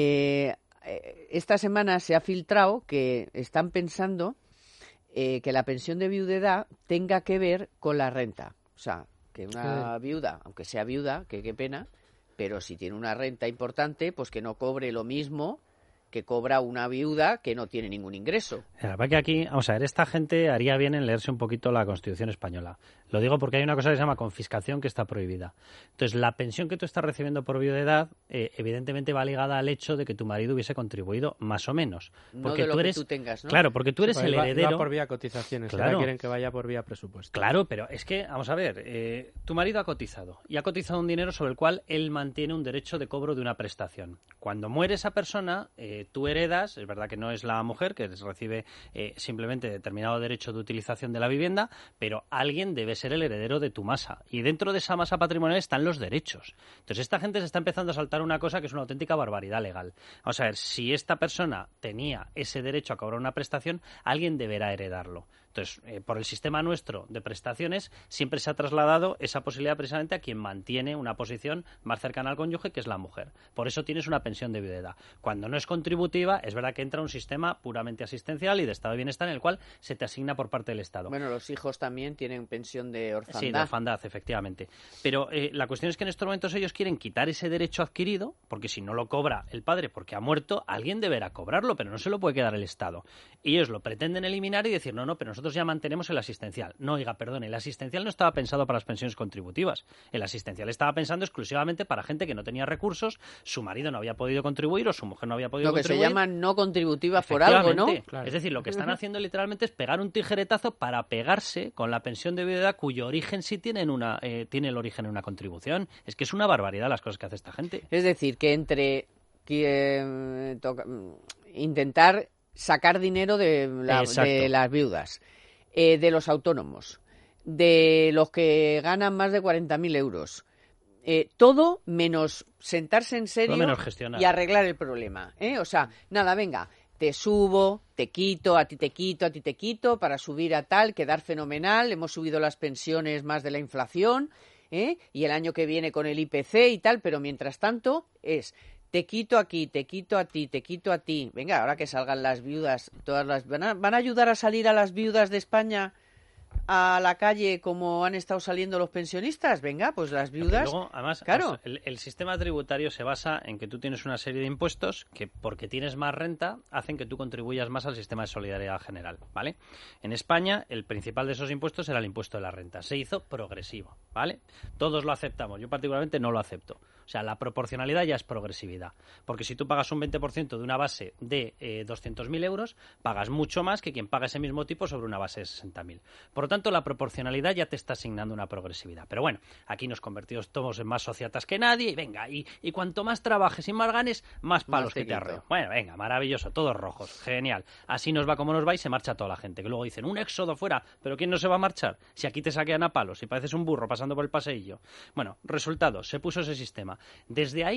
esta semana se ha filtrado que están pensando que la pensión de viudedad tenga que ver con la renta. O sea, que una viuda, aunque sea viuda, que qué pena, pero si tiene una renta importante, pues que no cobre lo mismo que cobra una viuda que no tiene ningún ingreso. La verdad que aquí, vamos a ver, esta gente haría bien en leerse un poquito la Constitución española. Lo digo porque hay una cosa que se llama confiscación que está prohibida. Entonces, la pensión que tú estás recibiendo por viudedad, evidentemente va ligada al hecho de que tu marido hubiese contribuido más o menos. Porque no de lo que tú tengas, ¿no? Claro, porque tú eres el heredero. Va por vía cotizaciones, claro. Quieren que vaya por vía presupuesto. Claro, pero es que, vamos a ver, tu marido ha cotizado y ha cotizado un dinero sobre el cual él mantiene un derecho de cobro de una prestación. Cuando muere esa persona, tú heredas, es verdad que no es la mujer que recibe simplemente determinado derecho de utilización de la vivienda, pero alguien debe ser el heredero de tu masa. Y dentro de esa masa patrimonial están los derechos. Entonces esta gente se está empezando a saltar una cosa que es una auténtica barbaridad legal. Vamos a ver, si esta persona tenía ese derecho a cobrar una prestación, alguien deberá heredarlo. Entonces, por el sistema nuestro de prestaciones, siempre se ha trasladado esa posibilidad precisamente a quien mantiene una posición más cercana al cónyuge, que es la mujer. Por eso tienes una pensión de viudedad. Cuando no es contributiva, es verdad que entra un sistema puramente asistencial y de estado de bienestar en el cual se te asigna por parte del Estado. Bueno, los hijos también tienen pensión de orfandad. Sí, de orfandad, efectivamente. Pero la cuestión es que en estos momentos ellos quieren quitar ese derecho adquirido, porque si no lo cobra el padre porque ha muerto, alguien deberá cobrarlo, pero no se lo puede quedar el Estado. Y ellos lo pretenden eliminar y decir, no, pero nosotros ya mantenemos el asistencial. No, oiga, perdone, el asistencial no estaba pensado para las pensiones contributivas. El asistencial estaba pensando exclusivamente para gente que no tenía recursos, su marido no había podido contribuir o su mujer no había podido contribuir. Lo que se llama no contributivas por algo, ¿no? Claro. Es decir, lo que están haciendo literalmente es pegar un tijeretazo para pegarse con la pensión de viudedad cuyo origen sí tiene el origen en una contribución. Es que es una barbaridad las cosas que hace esta gente. Es decir, que entre intentar sacar dinero de las viudas, de los autónomos, de los que ganan más de 40.000 euros, todo menos sentarse en serio y arreglar el problema. O sea, nada, venga, te subo, te quito, a ti te quito, a ti te quito, para subir a tal, quedar fenomenal, hemos subido las pensiones más de la inflación, y el año que viene con el IPC y tal, pero mientras tanto es... Te quito aquí, te quito a ti, te quito a ti. Venga, ahora que salgan las viudas, ¿van a ayudar a salir a las viudas de España a la calle como han estado saliendo los pensionistas? Venga, pues las viudas... Luego, además, claro. El sistema tributario se basa en que tú tienes una serie de impuestos que, porque tienes más renta, hacen que tú contribuyas más al sistema de solidaridad general, ¿vale? En España, el principal de esos impuestos era el impuesto de la renta. Se hizo progresivo, ¿vale? Todos lo aceptamos. Yo particularmente no lo acepto. O sea, la proporcionalidad ya es progresividad. Porque si tú pagas un 20% de una base de 200.000 euros, pagas mucho más que quien paga ese mismo tipo sobre una base de 60.000. Por lo tanto, la proporcionalidad ya te está asignando una progresividad. Pero bueno, aquí nos convertimos todos en más sociatas que nadie y venga, y cuanto más trabajes y más ganes, más palos que te arreo. Bueno, venga, maravilloso, todos rojos, genial. Así nos va como nos va y se marcha toda la gente. Que luego dicen, un éxodo fuera, pero ¿quién no se va a marchar? Si aquí te saquean a palos y pareces un burro pasando por el paseillo. Bueno, resultado, se puso ese sistema. Desde ahí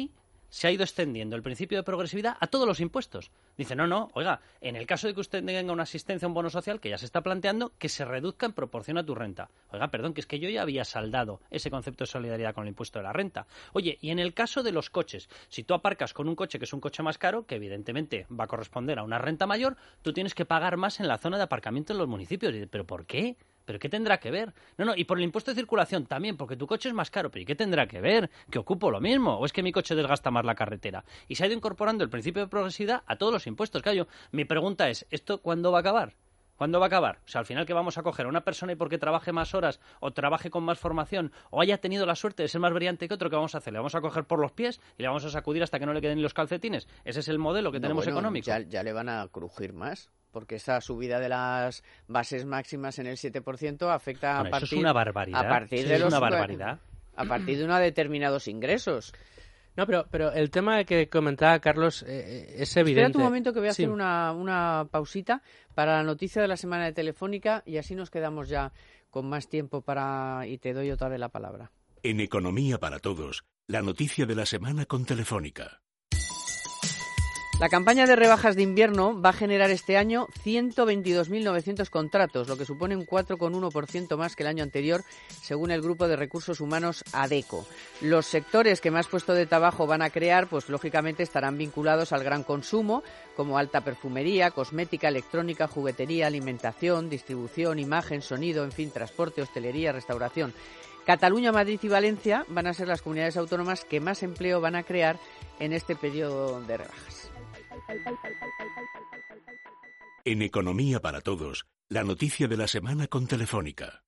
se ha ido extendiendo el principio de progresividad a todos los impuestos. Dice, no, oiga, en el caso de que usted tenga una asistencia, un bono social, que ya se está planteando, que se reduzca en proporción a tu renta. Oiga, perdón, que es que yo ya había saldado ese concepto de solidaridad con el impuesto de la renta. Oye, y en el caso de los coches, si tú aparcas con un coche que es un coche más caro, que evidentemente va a corresponder a una renta mayor, tú tienes que pagar más en la zona de aparcamiento en los municipios. Y dice, ¿pero por qué? ¿Pero qué tendrá que ver? No, y por el impuesto de circulación también, porque tu coche es más caro. ¿Pero y qué tendrá que ver? ¿Que ocupo lo mismo? ¿O es que mi coche desgasta más la carretera? Y se ha ido incorporando el principio de progresividad a todos los impuestos. Claro, mi pregunta es, ¿esto cuándo va a acabar? ¿Cuándo va a acabar? O sea, al final, ¿que vamos a coger a una persona y porque trabaje más horas o trabaje con más formación o haya tenido la suerte de ser más brillante que otro, ¿qué vamos a hacer? ¿Le vamos a coger por los pies y le vamos a sacudir hasta que no le queden los calcetines? ¿Ese es el modelo que tenemos económico? Ya le van a crujir más. Porque esa subida de las bases máximas en el 7% afecta a partir... Eso es una barbaridad. A partir de una barbaridad. A partir de unos determinados ingresos. No, pero el tema que comentaba Carlos es evidente. Espera un momento que voy a hacer una pausita para la noticia de la semana de Telefónica y así nos quedamos ya con más tiempo y te doy otra vez la palabra. En Economía para Todos, la noticia de la semana con Telefónica. La campaña de rebajas de invierno va a generar este año 122.900 contratos, lo que supone un 4,1% más que el año anterior, según el Grupo de Recursos Humanos ADECO. Los sectores que más puestos de trabajo van a crear, pues lógicamente estarán vinculados al gran consumo, como alta perfumería, cosmética, electrónica, juguetería, alimentación, distribución, imagen, sonido, en fin, transporte, hostelería, restauración. Cataluña, Madrid y Valencia van a ser las comunidades autónomas que más empleo van a crear en este periodo de rebajas. En Economía para Todos, la noticia de la semana con Telefónica.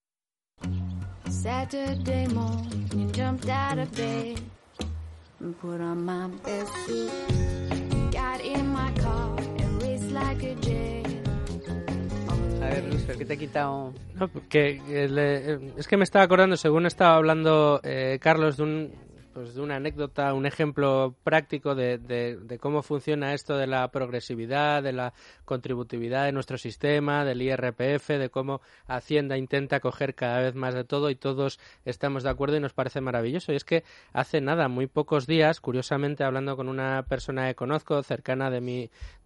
Saturday morning, jumped out of bed and put on my best suit. Got in my car and raced like a jet. A ver, Luis, ¿por qué te he quitado? No, es que me estaba acordando, según estaba hablando Carlos, de una anécdota, un ejemplo práctico de cómo funciona esto de la progresividad, de la contributividad de nuestro sistema, del IRPF, de cómo Hacienda intenta coger cada vez más de todo y todos estamos de acuerdo y nos parece maravilloso. Y es que hace nada, muy pocos días, curiosamente hablando con una persona que conozco, cercana de mi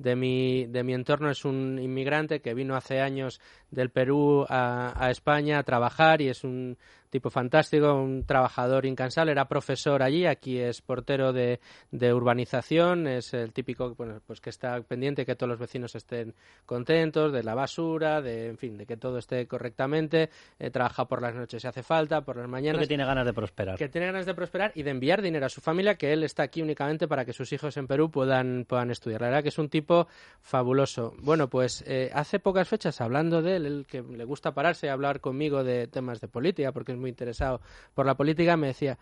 entorno, es un inmigrante que vino hace años del Perú a España a trabajar y es un tipo fantástico, un trabajador incansable, era profesor allí, aquí es portero de urbanización, es el típico pues que está pendiente que todos los vecinos estén contentos, de la basura, de que todo esté correctamente, trabaja por las noches si hace falta, por las mañanas. Que tiene ganas de prosperar. Que tiene ganas de prosperar y de enviar dinero a su familia, que él está aquí únicamente para que sus hijos en Perú puedan estudiar. La verdad que es un tipo fabuloso. Bueno, pues hace pocas fechas, hablando de él, que le gusta pararse y hablar conmigo de temas de política, porque es muy interesado por la política, me dice,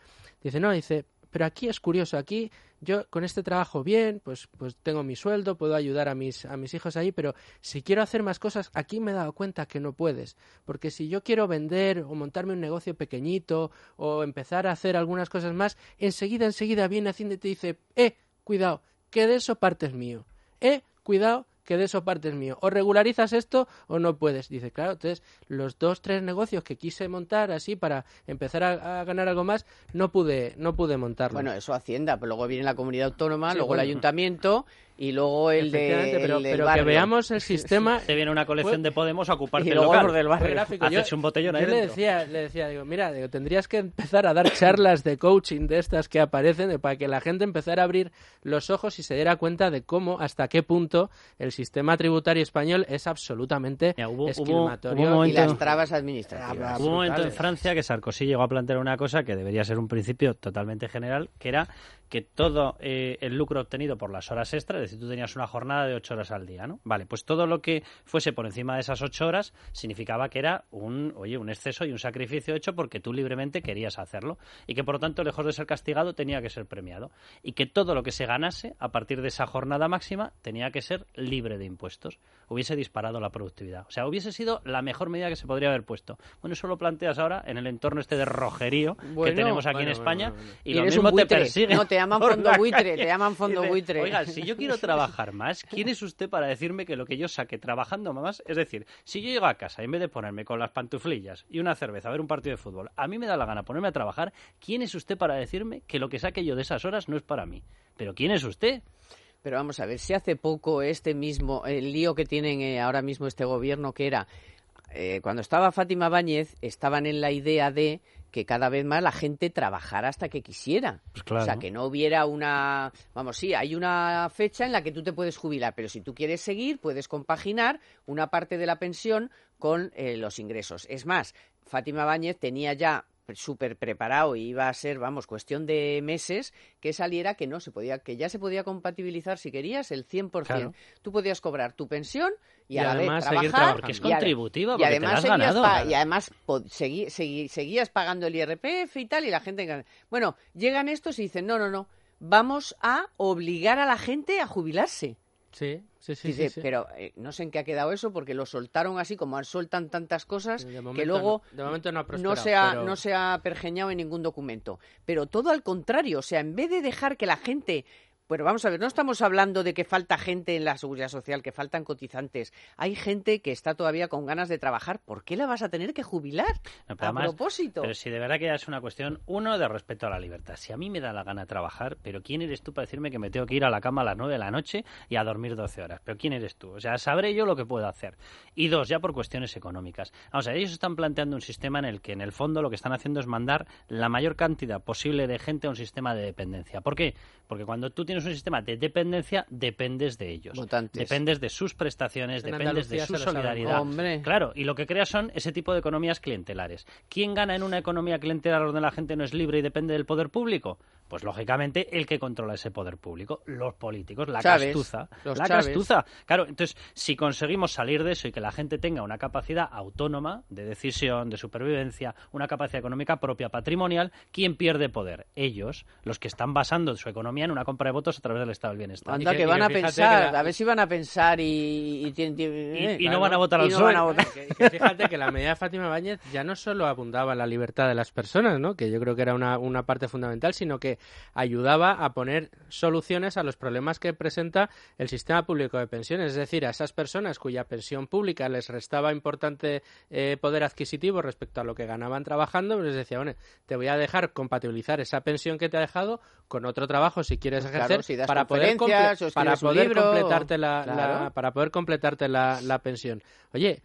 pero aquí es curioso, aquí yo con este trabajo bien, pues tengo mi sueldo, puedo ayudar a mis hijos ahí, pero si quiero hacer más cosas, aquí me he dado cuenta que no puedes, porque si yo quiero vender o montarme un negocio pequeñito o empezar a hacer algunas cosas más, enseguida viene Hacienda y te dice, cuidado, que de eso parte es mío, cuidado, que de eso parte es mío. O regularizas esto o no puedes. Dice, claro, entonces los 2-3 negocios que quise montar así para empezar a ganar algo más, no pude montarlo. Bueno, eso Hacienda, pero luego viene la comunidad autónoma, luego el ayuntamiento y luego el pero barrio. Que veamos el sistema. Te viene una colección de Podemos a ocuparte del local. Del barrio. Haces un botellón ahí dentro. Le decía, mira, tendrías que empezar a dar charlas de coaching de estas que aparecen para que la gente empezara a abrir los ojos y se diera cuenta de cómo, hasta qué punto el sistema tributario español es absolutamente esquilmatorio. Y las trabas administrativas. Hubo un momento en Francia que Sarkozy llegó a plantear una cosa que debería ser un principio totalmente general, que era que todo el lucro obtenido por las horas extras, es decir, tú tenías una jornada de 8 horas al día, ¿no? Vale, pues todo lo que fuese por encima de esas 8 horas significaba que era un exceso y un sacrificio hecho porque tú libremente querías hacerlo y que por lo tanto, lejos de ser castigado, tenía que ser premiado y que todo lo que se ganase a partir de esa jornada máxima tenía que ser libre de impuestos. Hubiese disparado la productividad. O sea, hubiese sido la mejor medida que se podría haber puesto. Bueno, eso lo planteas ahora en el entorno este de rojerío que tenemos aquí en España y lo mismo te persigue. No, te llaman fondo buitre, Oiga, si yo quiero quiero trabajar más, ¿quién es usted para decirme que lo que yo saque trabajando más? Es decir, si yo llego a casa y en vez de ponerme con las pantuflillas y una cerveza a ver un partido de fútbol, a mí me da la gana ponerme a trabajar, ¿quién es usted para decirme que lo que saque yo de esas horas no es para mí? ¿Pero quién es usted? Pero vamos a ver, si hace poco el lío que tienen ahora mismo este gobierno, que era, cuando estaba Fátima Báñez, estaban en la idea de que cada vez más la gente trabajara hasta que quisiera. Pues claro. O sea, que no hubiera hay una fecha en la que tú te puedes jubilar, pero si tú quieres seguir, puedes compaginar una parte de la pensión con los ingresos. Es más, Fátima Báñez tenía ya súper preparado y iba a ser, cuestión de meses que saliera que ya se podía compatibilizar si querías el 100%. Claro. Tú podías cobrar tu pensión y a la vez trabajar. Porque es contributiva, porque además te la has ganado. Y además seguías pagando el IRPF y tal, y la gente... Bueno, llegan estos y dicen, no, vamos a obligar a la gente a jubilarse. Sí. Pero no sé en qué ha quedado eso, porque lo soltaron así, como sueltan tantas cosas, que luego de momento no se ha pergeñado en ningún documento. Pero todo al contrario, o sea, en vez de dejar que la gente... Pero vamos a ver, no estamos hablando de que falta gente en la Seguridad Social, que faltan cotizantes. Hay gente que está todavía con ganas de trabajar. ¿Por qué la vas a tener que jubilar? Propósito. Pero si de verdad que es una cuestión, uno, de respeto a la libertad. Si a mí me da la gana trabajar, pero ¿quién eres tú para decirme que me tengo que ir a la cama a las 9 de la noche y a dormir 12 horas? ¿Pero quién eres tú? O sea, sabré yo lo que puedo hacer. Y dos, ya por cuestiones económicas. Vamos a ver, ellos están planteando un sistema en el que, en el fondo, lo que están haciendo es mandar la mayor cantidad posible de gente a un sistema de dependencia. ¿Por qué? Porque cuando tú tienes un sistema de dependencia, dependes de ellos. Votantes. Dependes de sus prestaciones, dependes de su solidaridad. Claro, y lo que creas son ese tipo de economías clientelares. ¿Quién gana en una economía clientelar donde la gente no es libre y depende del poder público? Pues lógicamente el que controla ese poder público, los políticos, la castuza. Claro, entonces si conseguimos salir de eso y que la gente tenga una capacidad autónoma de decisión, de supervivencia, una capacidad económica propia, patrimonial, ¿quién pierde poder? Ellos, los que están basando su economía en una compra de votos a través del estado del bienestar. Anda, que van a pensar, a ver si van a pensar y no van a votar al PSOE. Que fíjate que la medida de Fátima Báñez ya no solo abundaba en la libertad de las personas, ¿no? Que yo creo que era una parte fundamental, sino que ayudaba a poner soluciones a los problemas que presenta el sistema público de pensiones, es decir, a esas personas cuya pensión pública les restaba importante poder adquisitivo respecto a lo que ganaban trabajando, pues les decía, bueno, te voy a dejar compatibilizar esa pensión que te ha dejado con otro trabajo si quieres ejercer, si das para poder completarte para poder completarte la pensión. Oye,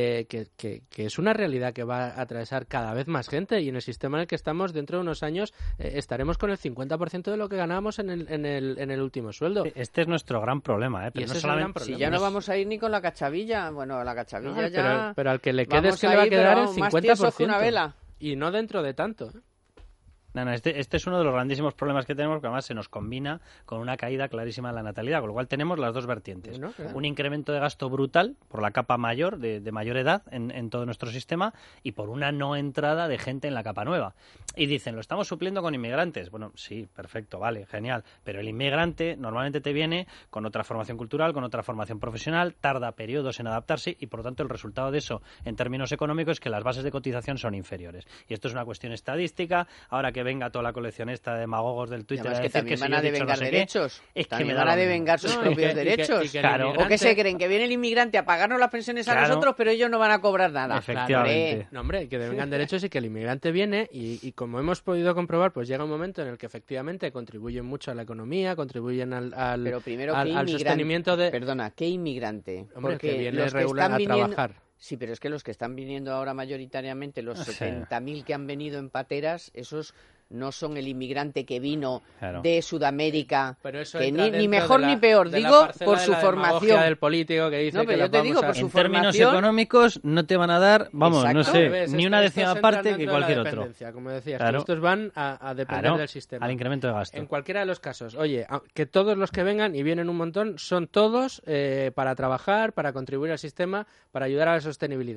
que es una realidad que va a atravesar cada vez más gente, y en el sistema en el que estamos dentro de unos años estaremos con el 50% de lo que ganábamos en el último sueldo. Este es nuestro gran problema, pero y no ese solamente... Si ya no vamos a ir ni con la cachavilla, la cachavilla ya... Pero al que le quede es que le va a quedar el 50%. Más tieso que una vela. Y no dentro de tanto. No, este es uno de los grandísimos problemas que tenemos, que además se nos combina con una caída clarísima de la natalidad, con lo cual tenemos las dos vertientes. Bueno, claro. Un incremento de gasto brutal por la capa mayor, de mayor edad en todo nuestro sistema, y por una no entrada de gente en la capa nueva. Y dicen, ¿lo estamos supliendo con inmigrantes? Bueno, sí, perfecto, vale, genial. Pero el inmigrante normalmente te viene con otra formación cultural, con otra formación profesional, tarda periodos en adaptarse, y por lo tanto el resultado de eso, en términos económicos, es que las bases de cotización son inferiores. Y esto es una cuestión estadística. Ahora que venga toda la colección esta de demagogos del Twitter a decir también que van a devengar derechos. Es que también van a devengar sus propios derechos. Claro. ¿O qué se creen? ¿Que viene el inmigrante a pagarnos las pensiones a nosotros, pero ellos no van a cobrar nada? Efectivamente. No, hombre, que devengan derechos, y que el inmigrante viene y como hemos podido comprobar, pues llega un momento en el que efectivamente contribuyen mucho a la economía, contribuyen al sostenimiento de... Perdona, ¿qué inmigrante? Hombre, porque que viene los que regular están a trabajar. Sí, pero es que los que están viniendo ahora mayoritariamente, los 70.000 que han venido en pateras, esos no son el inmigrante que vino de Sudamérica, pero eso que ni mejor ni peor, digo, por su formación. Del político que dice pero yo te digo, por su formación. En términos económicos no te van a dar, no sé, ni una décima parte que cualquier otro. Como decías, estos van a depender del sistema. Al incremento de gasto. En cualquiera de los casos. Oye, que todos los que vengan, y vienen un montón, son todos para trabajar, para contribuir al sistema, para ayudar a la sostenibilidad.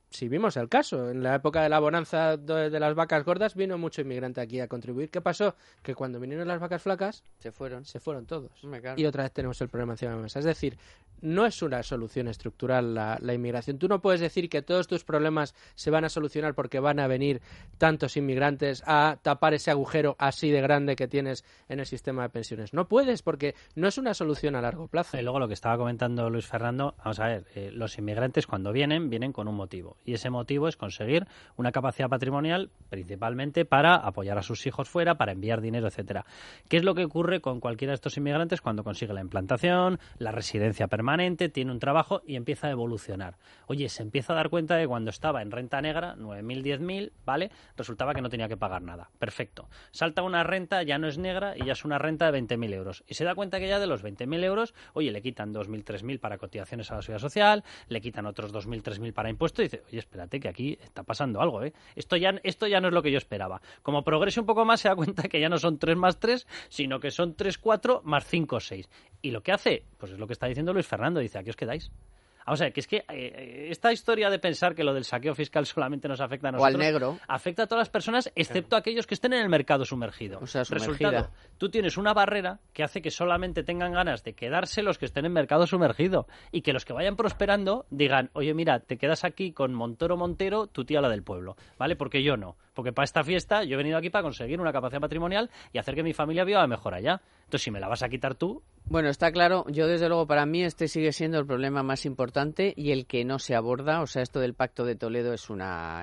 si vimos el caso, en la época de la bonanza de las vacas gordas vino mucho inmigrante aquí a contribuir. ¿Qué pasó? Que cuando vinieron las vacas flacas Se fueron. todos. Claro. Y otra vez tenemos el problema encima de la mesa. Es decir, no es una solución estructural la inmigración. Tú no puedes decir que todos tus problemas se van a solucionar porque van a venir tantos inmigrantes a tapar ese agujero así de grande que tienes en el sistema de pensiones. No puedes, porque no es una solución a largo plazo. Y luego lo que estaba comentando Luis Fernando, vamos a ver, los inmigrantes cuando vienen con un motivo. Y ese motivo es conseguir una capacidad patrimonial principalmente para apoyar a sus hijos fuera, para enviar dinero, etcétera. ¿Qué es lo que ocurre con cualquiera de estos inmigrantes cuando consigue la implantación, la residencia permanente, tiene un trabajo y empieza a evolucionar? Oye, se empieza a dar cuenta de que cuando estaba en renta negra, 9.000, 10.000, ¿vale? Resultaba que no tenía que pagar nada. Perfecto. Salta una renta, ya no es negra y ya es una renta de 20.000 euros. Y se da cuenta que ya de los 20.000 euros, oye, le quitan 2.000, 3.000 para cotizaciones a la seguridad social, le quitan otros 2.000, 3.000 para impuestos y dice, oye, espérate que aquí está pasando algo, ¿eh? Esto ya no es lo que yo esperaba. Como progrese un poco más se da cuenta que ya no son 3 más 3, sino que son 3, 4 más 5, 6. Y lo que hace, pues es lo que está diciendo Luis Fernando, dice, ¿a qué os quedáis? Vamos a ver, que es que esta historia de pensar que lo del saqueo fiscal solamente nos afecta a nosotros, o al negro, afecta a todas las personas excepto a aquellos que estén en el mercado sumergido. O sea, sumergida. Resultado, tú tienes una barrera que hace que solamente tengan ganas de quedarse los que estén en mercado sumergido y que los que vayan prosperando digan, oye, mira, te quedas aquí con Montoro Montero, tu tía la del pueblo, ¿vale? Porque yo no. Porque para esta fiesta yo he venido aquí para conseguir una capacidad patrimonial y hacer que mi familia viva mejor allá. Entonces, si me la vas a quitar tú... Bueno, está claro, yo desde luego para mí este sigue siendo el problema más importante y el que no se aborda, o sea, esto del Pacto de Toledo es una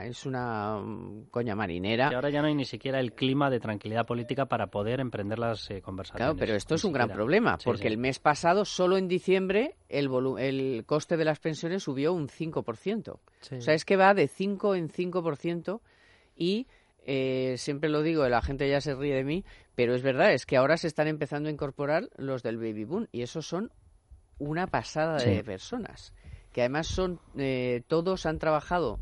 coña marinera. Que ahora ya no hay ni siquiera el clima de tranquilidad política para poder emprender las conversaciones. Claro, pero esto es un gran problema, porque el mes pasado, solo en diciembre, el coste de las pensiones subió un 5%. Sí. O sea, es que va de 5 en 5% y... siempre lo digo, la gente ya se ríe de mí, pero es verdad, es que ahora se están empezando a incorporar los del baby boom y esos son una pasada de personas, que además son todos han trabajado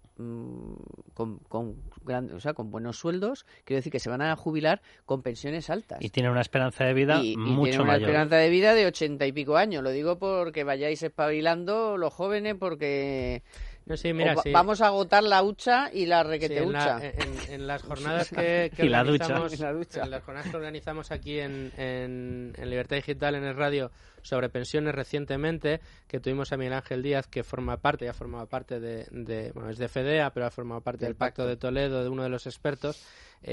con buenos sueldos, quiero decir que se van a jubilar con pensiones altas. Y tienen una esperanza de vida mucho mayor. Y tienen una esperanza de vida de 80 y pico años, lo digo porque vayáis espabilando los jóvenes porque... No, sí, mira, vamos a agotar la hucha y la requete hucha. En las jornadas que y la organizamos, ducha. En las jornadas que organizamos aquí en Libertad Digital, en el radio, sobre pensiones recientemente, que tuvimos a Miguel Ángel Díaz, que ya formaba parte bueno, es de FEDEA, pero ha formado parte del Pacto de Toledo, de uno de los expertos,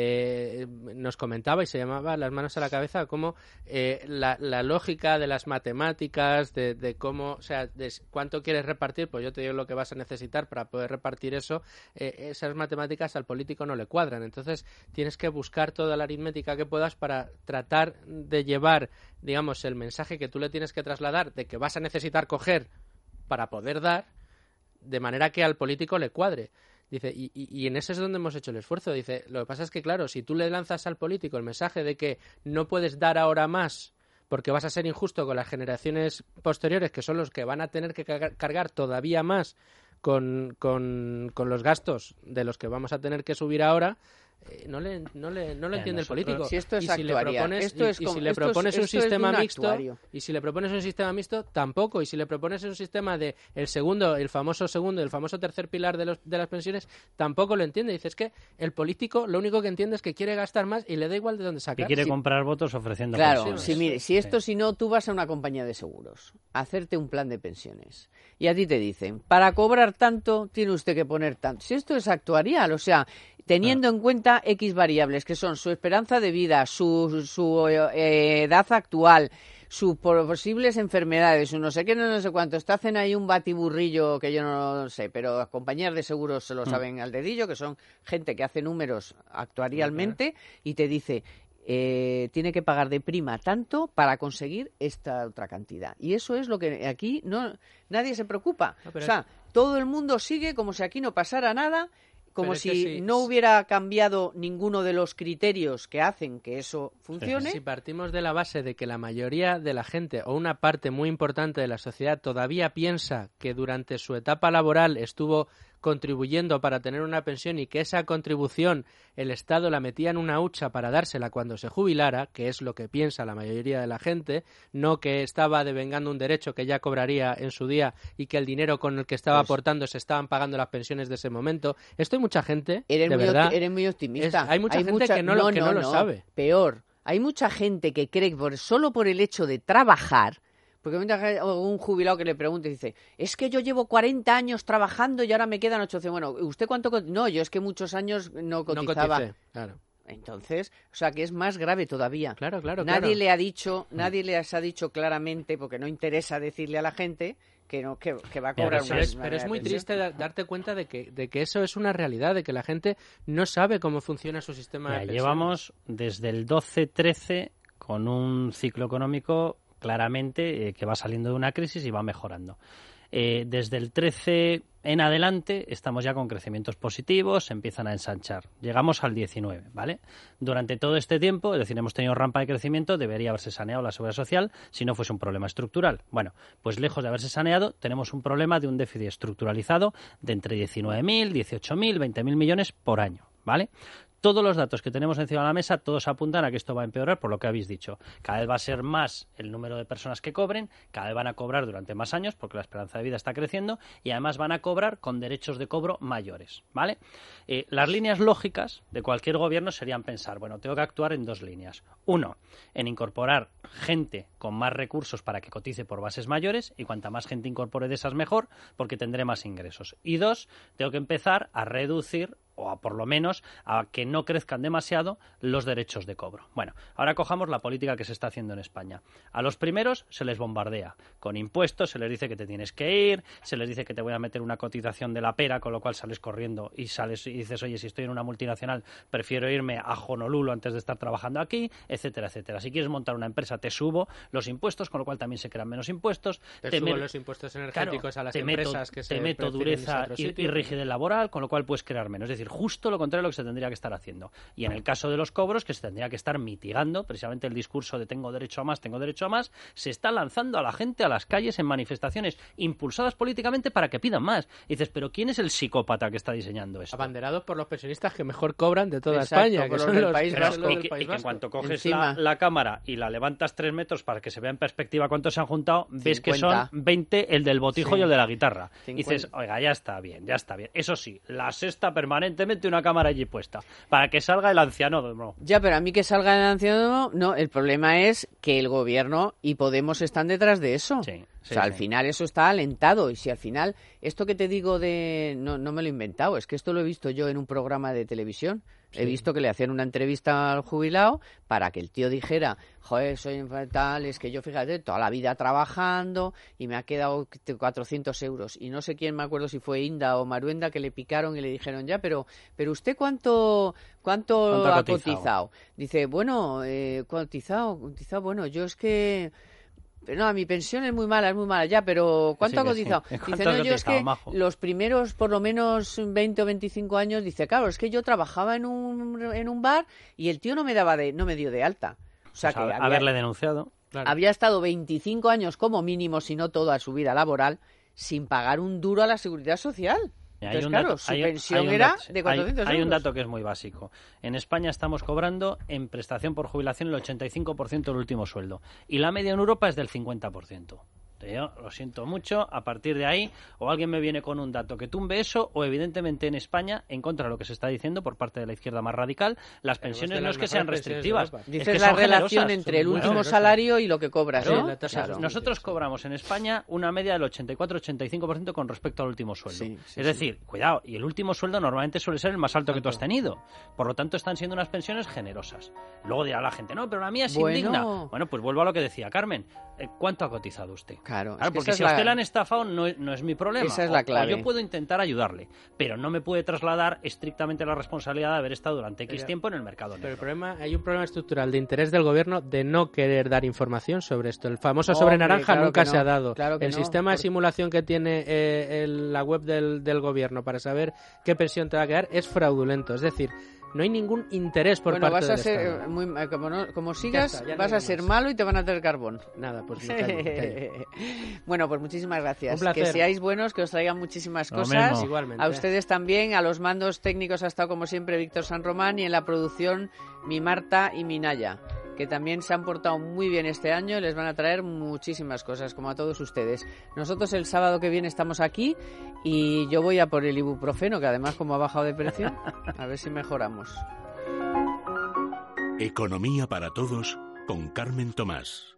nos comentaba y se llamaba las manos a la cabeza como la lógica de las matemáticas, de cómo, o sea, de cuánto quieres repartir, pues yo te digo lo que vas a necesitar para poder repartir eso, esas matemáticas al político no le cuadran, entonces tienes que buscar toda la aritmética que puedas para tratar de llevar, digamos, el mensaje que tú le tienes que trasladar de que vas a necesitar coger para poder dar, de manera que al político le cuadre. Dice, y en eso es donde hemos hecho el esfuerzo. Dice, lo que pasa es que, claro, si tú le lanzas al político el mensaje de que no puedes dar ahora más porque vas a ser injusto con las generaciones posteriores, que son los que van a tener que cargar todavía más con los gastos de los que vamos a tener que subir ahora, no lo entiende el político. Si esto es actuaria, si le propones un sistema mixto, tampoco. Y si le propones un sistema de el famoso segundo y el famoso tercer pilar de las pensiones, tampoco lo entiende. Dice, es que el político lo único que entiende es que quiere gastar más y le da igual de dónde sacar. Que quiere comprar votos ofreciendo pensiones. Claro, si no, tú vas a una compañía de seguros a hacerte un plan de pensiones y a ti te dicen, para cobrar tanto, tiene usted que poner tanto. Si esto es actuarial, o sea, teniendo en cuenta X variables, que son su esperanza de vida, su edad actual, sus posibles enfermedades, no sé qué, no sé cuántos, te hacen ahí un batiburrillo que yo no sé, pero las compañías de seguros se lo saben al dedillo, que son gente que hace números actuarialmente y te dice... tiene que pagar de prima tanto para conseguir esta otra cantidad. Y eso es lo que aquí nadie se preocupa. O sea, todo el mundo sigue como si aquí no pasara nada, como si no hubiera cambiado ninguno de los criterios que hacen que eso funcione. Si partimos de la base de que la mayoría de la gente o una parte muy importante de la sociedad todavía piensa que durante su etapa laboral estuvo contribuyendo para tener una pensión y que esa contribución el Estado la metía en una hucha para dársela cuando se jubilara, que es lo que piensa la mayoría de la gente, no que estaba devengando un derecho que ya cobraría en su día y que el dinero con el que estaba aportando se estaban pagando las pensiones de ese momento. Esto hay mucha gente, de verdad... Eres muy optimista. Hay mucha gente que no lo sabe. Peor, hay mucha gente que cree que solo por el hecho de trabajar... Porque un jubilado que le pregunta y dice, es que yo llevo 40 años trabajando y ahora me quedan 800. Bueno, ¿usted cuánto? No, yo es que muchos años no cotizaba. No coticé, claro. Entonces, o sea, que es más grave todavía. Claro. Nadie les ha dicho claramente, porque no interesa decirle a la gente que va a cobrar pero es muy triste darte cuenta de que eso es una realidad, de que la gente no sabe cómo funciona su sistema de pensiones. Llevamos desde el 12-13 con un ciclo económico claramente que va saliendo de una crisis y va mejorando. Desde el 13 en adelante estamos ya con crecimientos positivos, se empiezan a ensanchar. Llegamos al 19, ¿vale? Durante todo este tiempo, es decir, hemos tenido rampa de crecimiento, debería haberse saneado la seguridad social si no fuese un problema estructural. Bueno, pues lejos de haberse saneado, tenemos un problema de un déficit estructuralizado de entre 19.000, 18.000, 20.000 millones por año, ¿vale? Todos los datos que tenemos encima de la mesa, todos apuntan a que esto va a empeorar por lo que habéis dicho. Cada vez va a ser más el número de personas que cobren, cada vez van a cobrar durante más años porque la esperanza de vida está creciendo y además van a cobrar con derechos de cobro mayores, ¿vale? Las líneas lógicas de cualquier gobierno serían pensar, bueno, tengo que actuar en dos líneas. Uno, en incorporar gente con más recursos para que cotice por bases mayores y cuanta más gente incorpore de esas mejor porque tendré más ingresos. Y dos, tengo que empezar a reducir o a por lo menos a que no crezcan demasiado los derechos de cobro. Bueno, ahora cojamos la política que se está haciendo en España. A los primeros se les bombardea con impuestos, se les dice que te tienes que ir, se les dice que te voy a meter una cotización de la pera, con lo cual sales corriendo y sales y dices, oye, si estoy en una multinacional prefiero irme a Honolulu antes de estar trabajando aquí, etcétera, etcétera. Si quieres montar una empresa te subo los impuestos, con lo cual también se crean menos impuestos. Te subo los impuestos energéticos a las empresas que se te meto dureza y rigidez laboral, con lo cual puedes crear menos. Es decir, justo lo contrario de lo que se tendría que estar haciendo. Y en el caso de los cobros, que se tendría que estar mitigando, precisamente el discurso de tengo derecho a más, se está lanzando a la gente a las calles en manifestaciones impulsadas políticamente para que pidan más. Y dices, pero ¿quién es el psicópata que está diseñando esto? Abanderados por los pensionistas que mejor cobran de toda España, que son los País Vasco. Y que en cuanto coges la cámara y la levantas 3 metros para que se vea en perspectiva cuántos se han juntado, 50. Ves que son 20 el del botijo y el de la guitarra. 50. Y dices, oiga, ya está bien. Eso sí, la sexta permanentemente una cámara allí puesta, para que salga el anciano. No. Ya, pero a mí que salga el anciano, no, el problema es que el gobierno y Podemos están detrás de eso. Sí, o sea, al final eso está alentado, y si al final, esto que te digo no me lo he inventado, es que esto lo he visto yo en un programa de televisión. Sí. He visto que le hacían una entrevista al jubilado para que el tío dijera, joder, soy tal, es que yo, fíjate, toda la vida trabajando y me ha quedado 400 euros. Y no sé quién, me acuerdo si fue Inda o Maruenda, que le picaron y le dijeron, ya, pero ¿usted cuánto ha cotizado? Dice, bueno, cotizado, bueno, yo es que... Pero no, mi pensión es muy mala, ya, pero ¿cuánto ha cotizado? Dice, no, yo es que los primeros, por lo menos 20 o 25 años, dice, claro, es que yo trabajaba en un bar y el tío no me dio de alta. O sea, pues que haberle denunciado. Claro. Había estado 25 años como mínimo, si no toda su vida laboral, sin pagar un duro a la seguridad social. Entonces, claro, su pensión era de 400 euros. Hay un dato que es muy básico. En España estamos cobrando en prestación por jubilación el 85% del último sueldo. Y la media en Europa es del 50%. Yo lo siento mucho, a partir de ahí o alguien me viene con un dato que tumbe eso, o evidentemente en España, en contra de lo que se está diciendo por parte de la izquierda más radical, las pensiones no es que sean restrictivas. Dices es que la son relación generosas, entre el último salario y lo que cobras, ¿no? Claro. Nosotros cobramos en España una media del 84-85% con respecto al último sueldo. Es decir, cuidado, y el último sueldo normalmente suele ser el más alto que tú has tenido. Por lo tanto, están siendo unas pensiones generosas. Luego dirá la gente, no, pero la mía es indigna. Bueno, pues vuelvo a lo que decía Carmen. ¿Cuánto ha cotizado usted? Claro, porque si a usted le han estafado no es mi problema. Esa es la clave. O yo puedo intentar ayudarle, pero no me puede trasladar estrictamente la responsabilidad de haber estado durante X tiempo en el mercado negro. Pero hay un problema estructural de interés del gobierno de no querer dar información sobre esto. El famoso sobre naranja nunca se ha dado. Claro el sistema de simulación que tiene la web del gobierno para saber qué pensión te va a quedar es fraudulento. Es decir, no hay ningún interés por parte vas a del ser Estado. como sigas, Ya está, ya no vas a digo ser más. malo y te van a traer carbón. Nada, pues me callo. Bueno, pues muchísimas gracias. Un placer. Que seáis buenos, que os traigan muchísimas Lo cosas. mismo. Igualmente. A ustedes también, a los mandos técnicos ha estado como siempre Víctor San Román y en la producción mi Marta y mi Naya, que también se han portado muy bien este año y les van a traer muchísimas cosas, como a todos ustedes. Nosotros el sábado que viene estamos aquí y yo voy a por el ibuprofeno, que además como ha bajado de precio, a ver si mejoramos. Economía para todos con Carmen Tomás.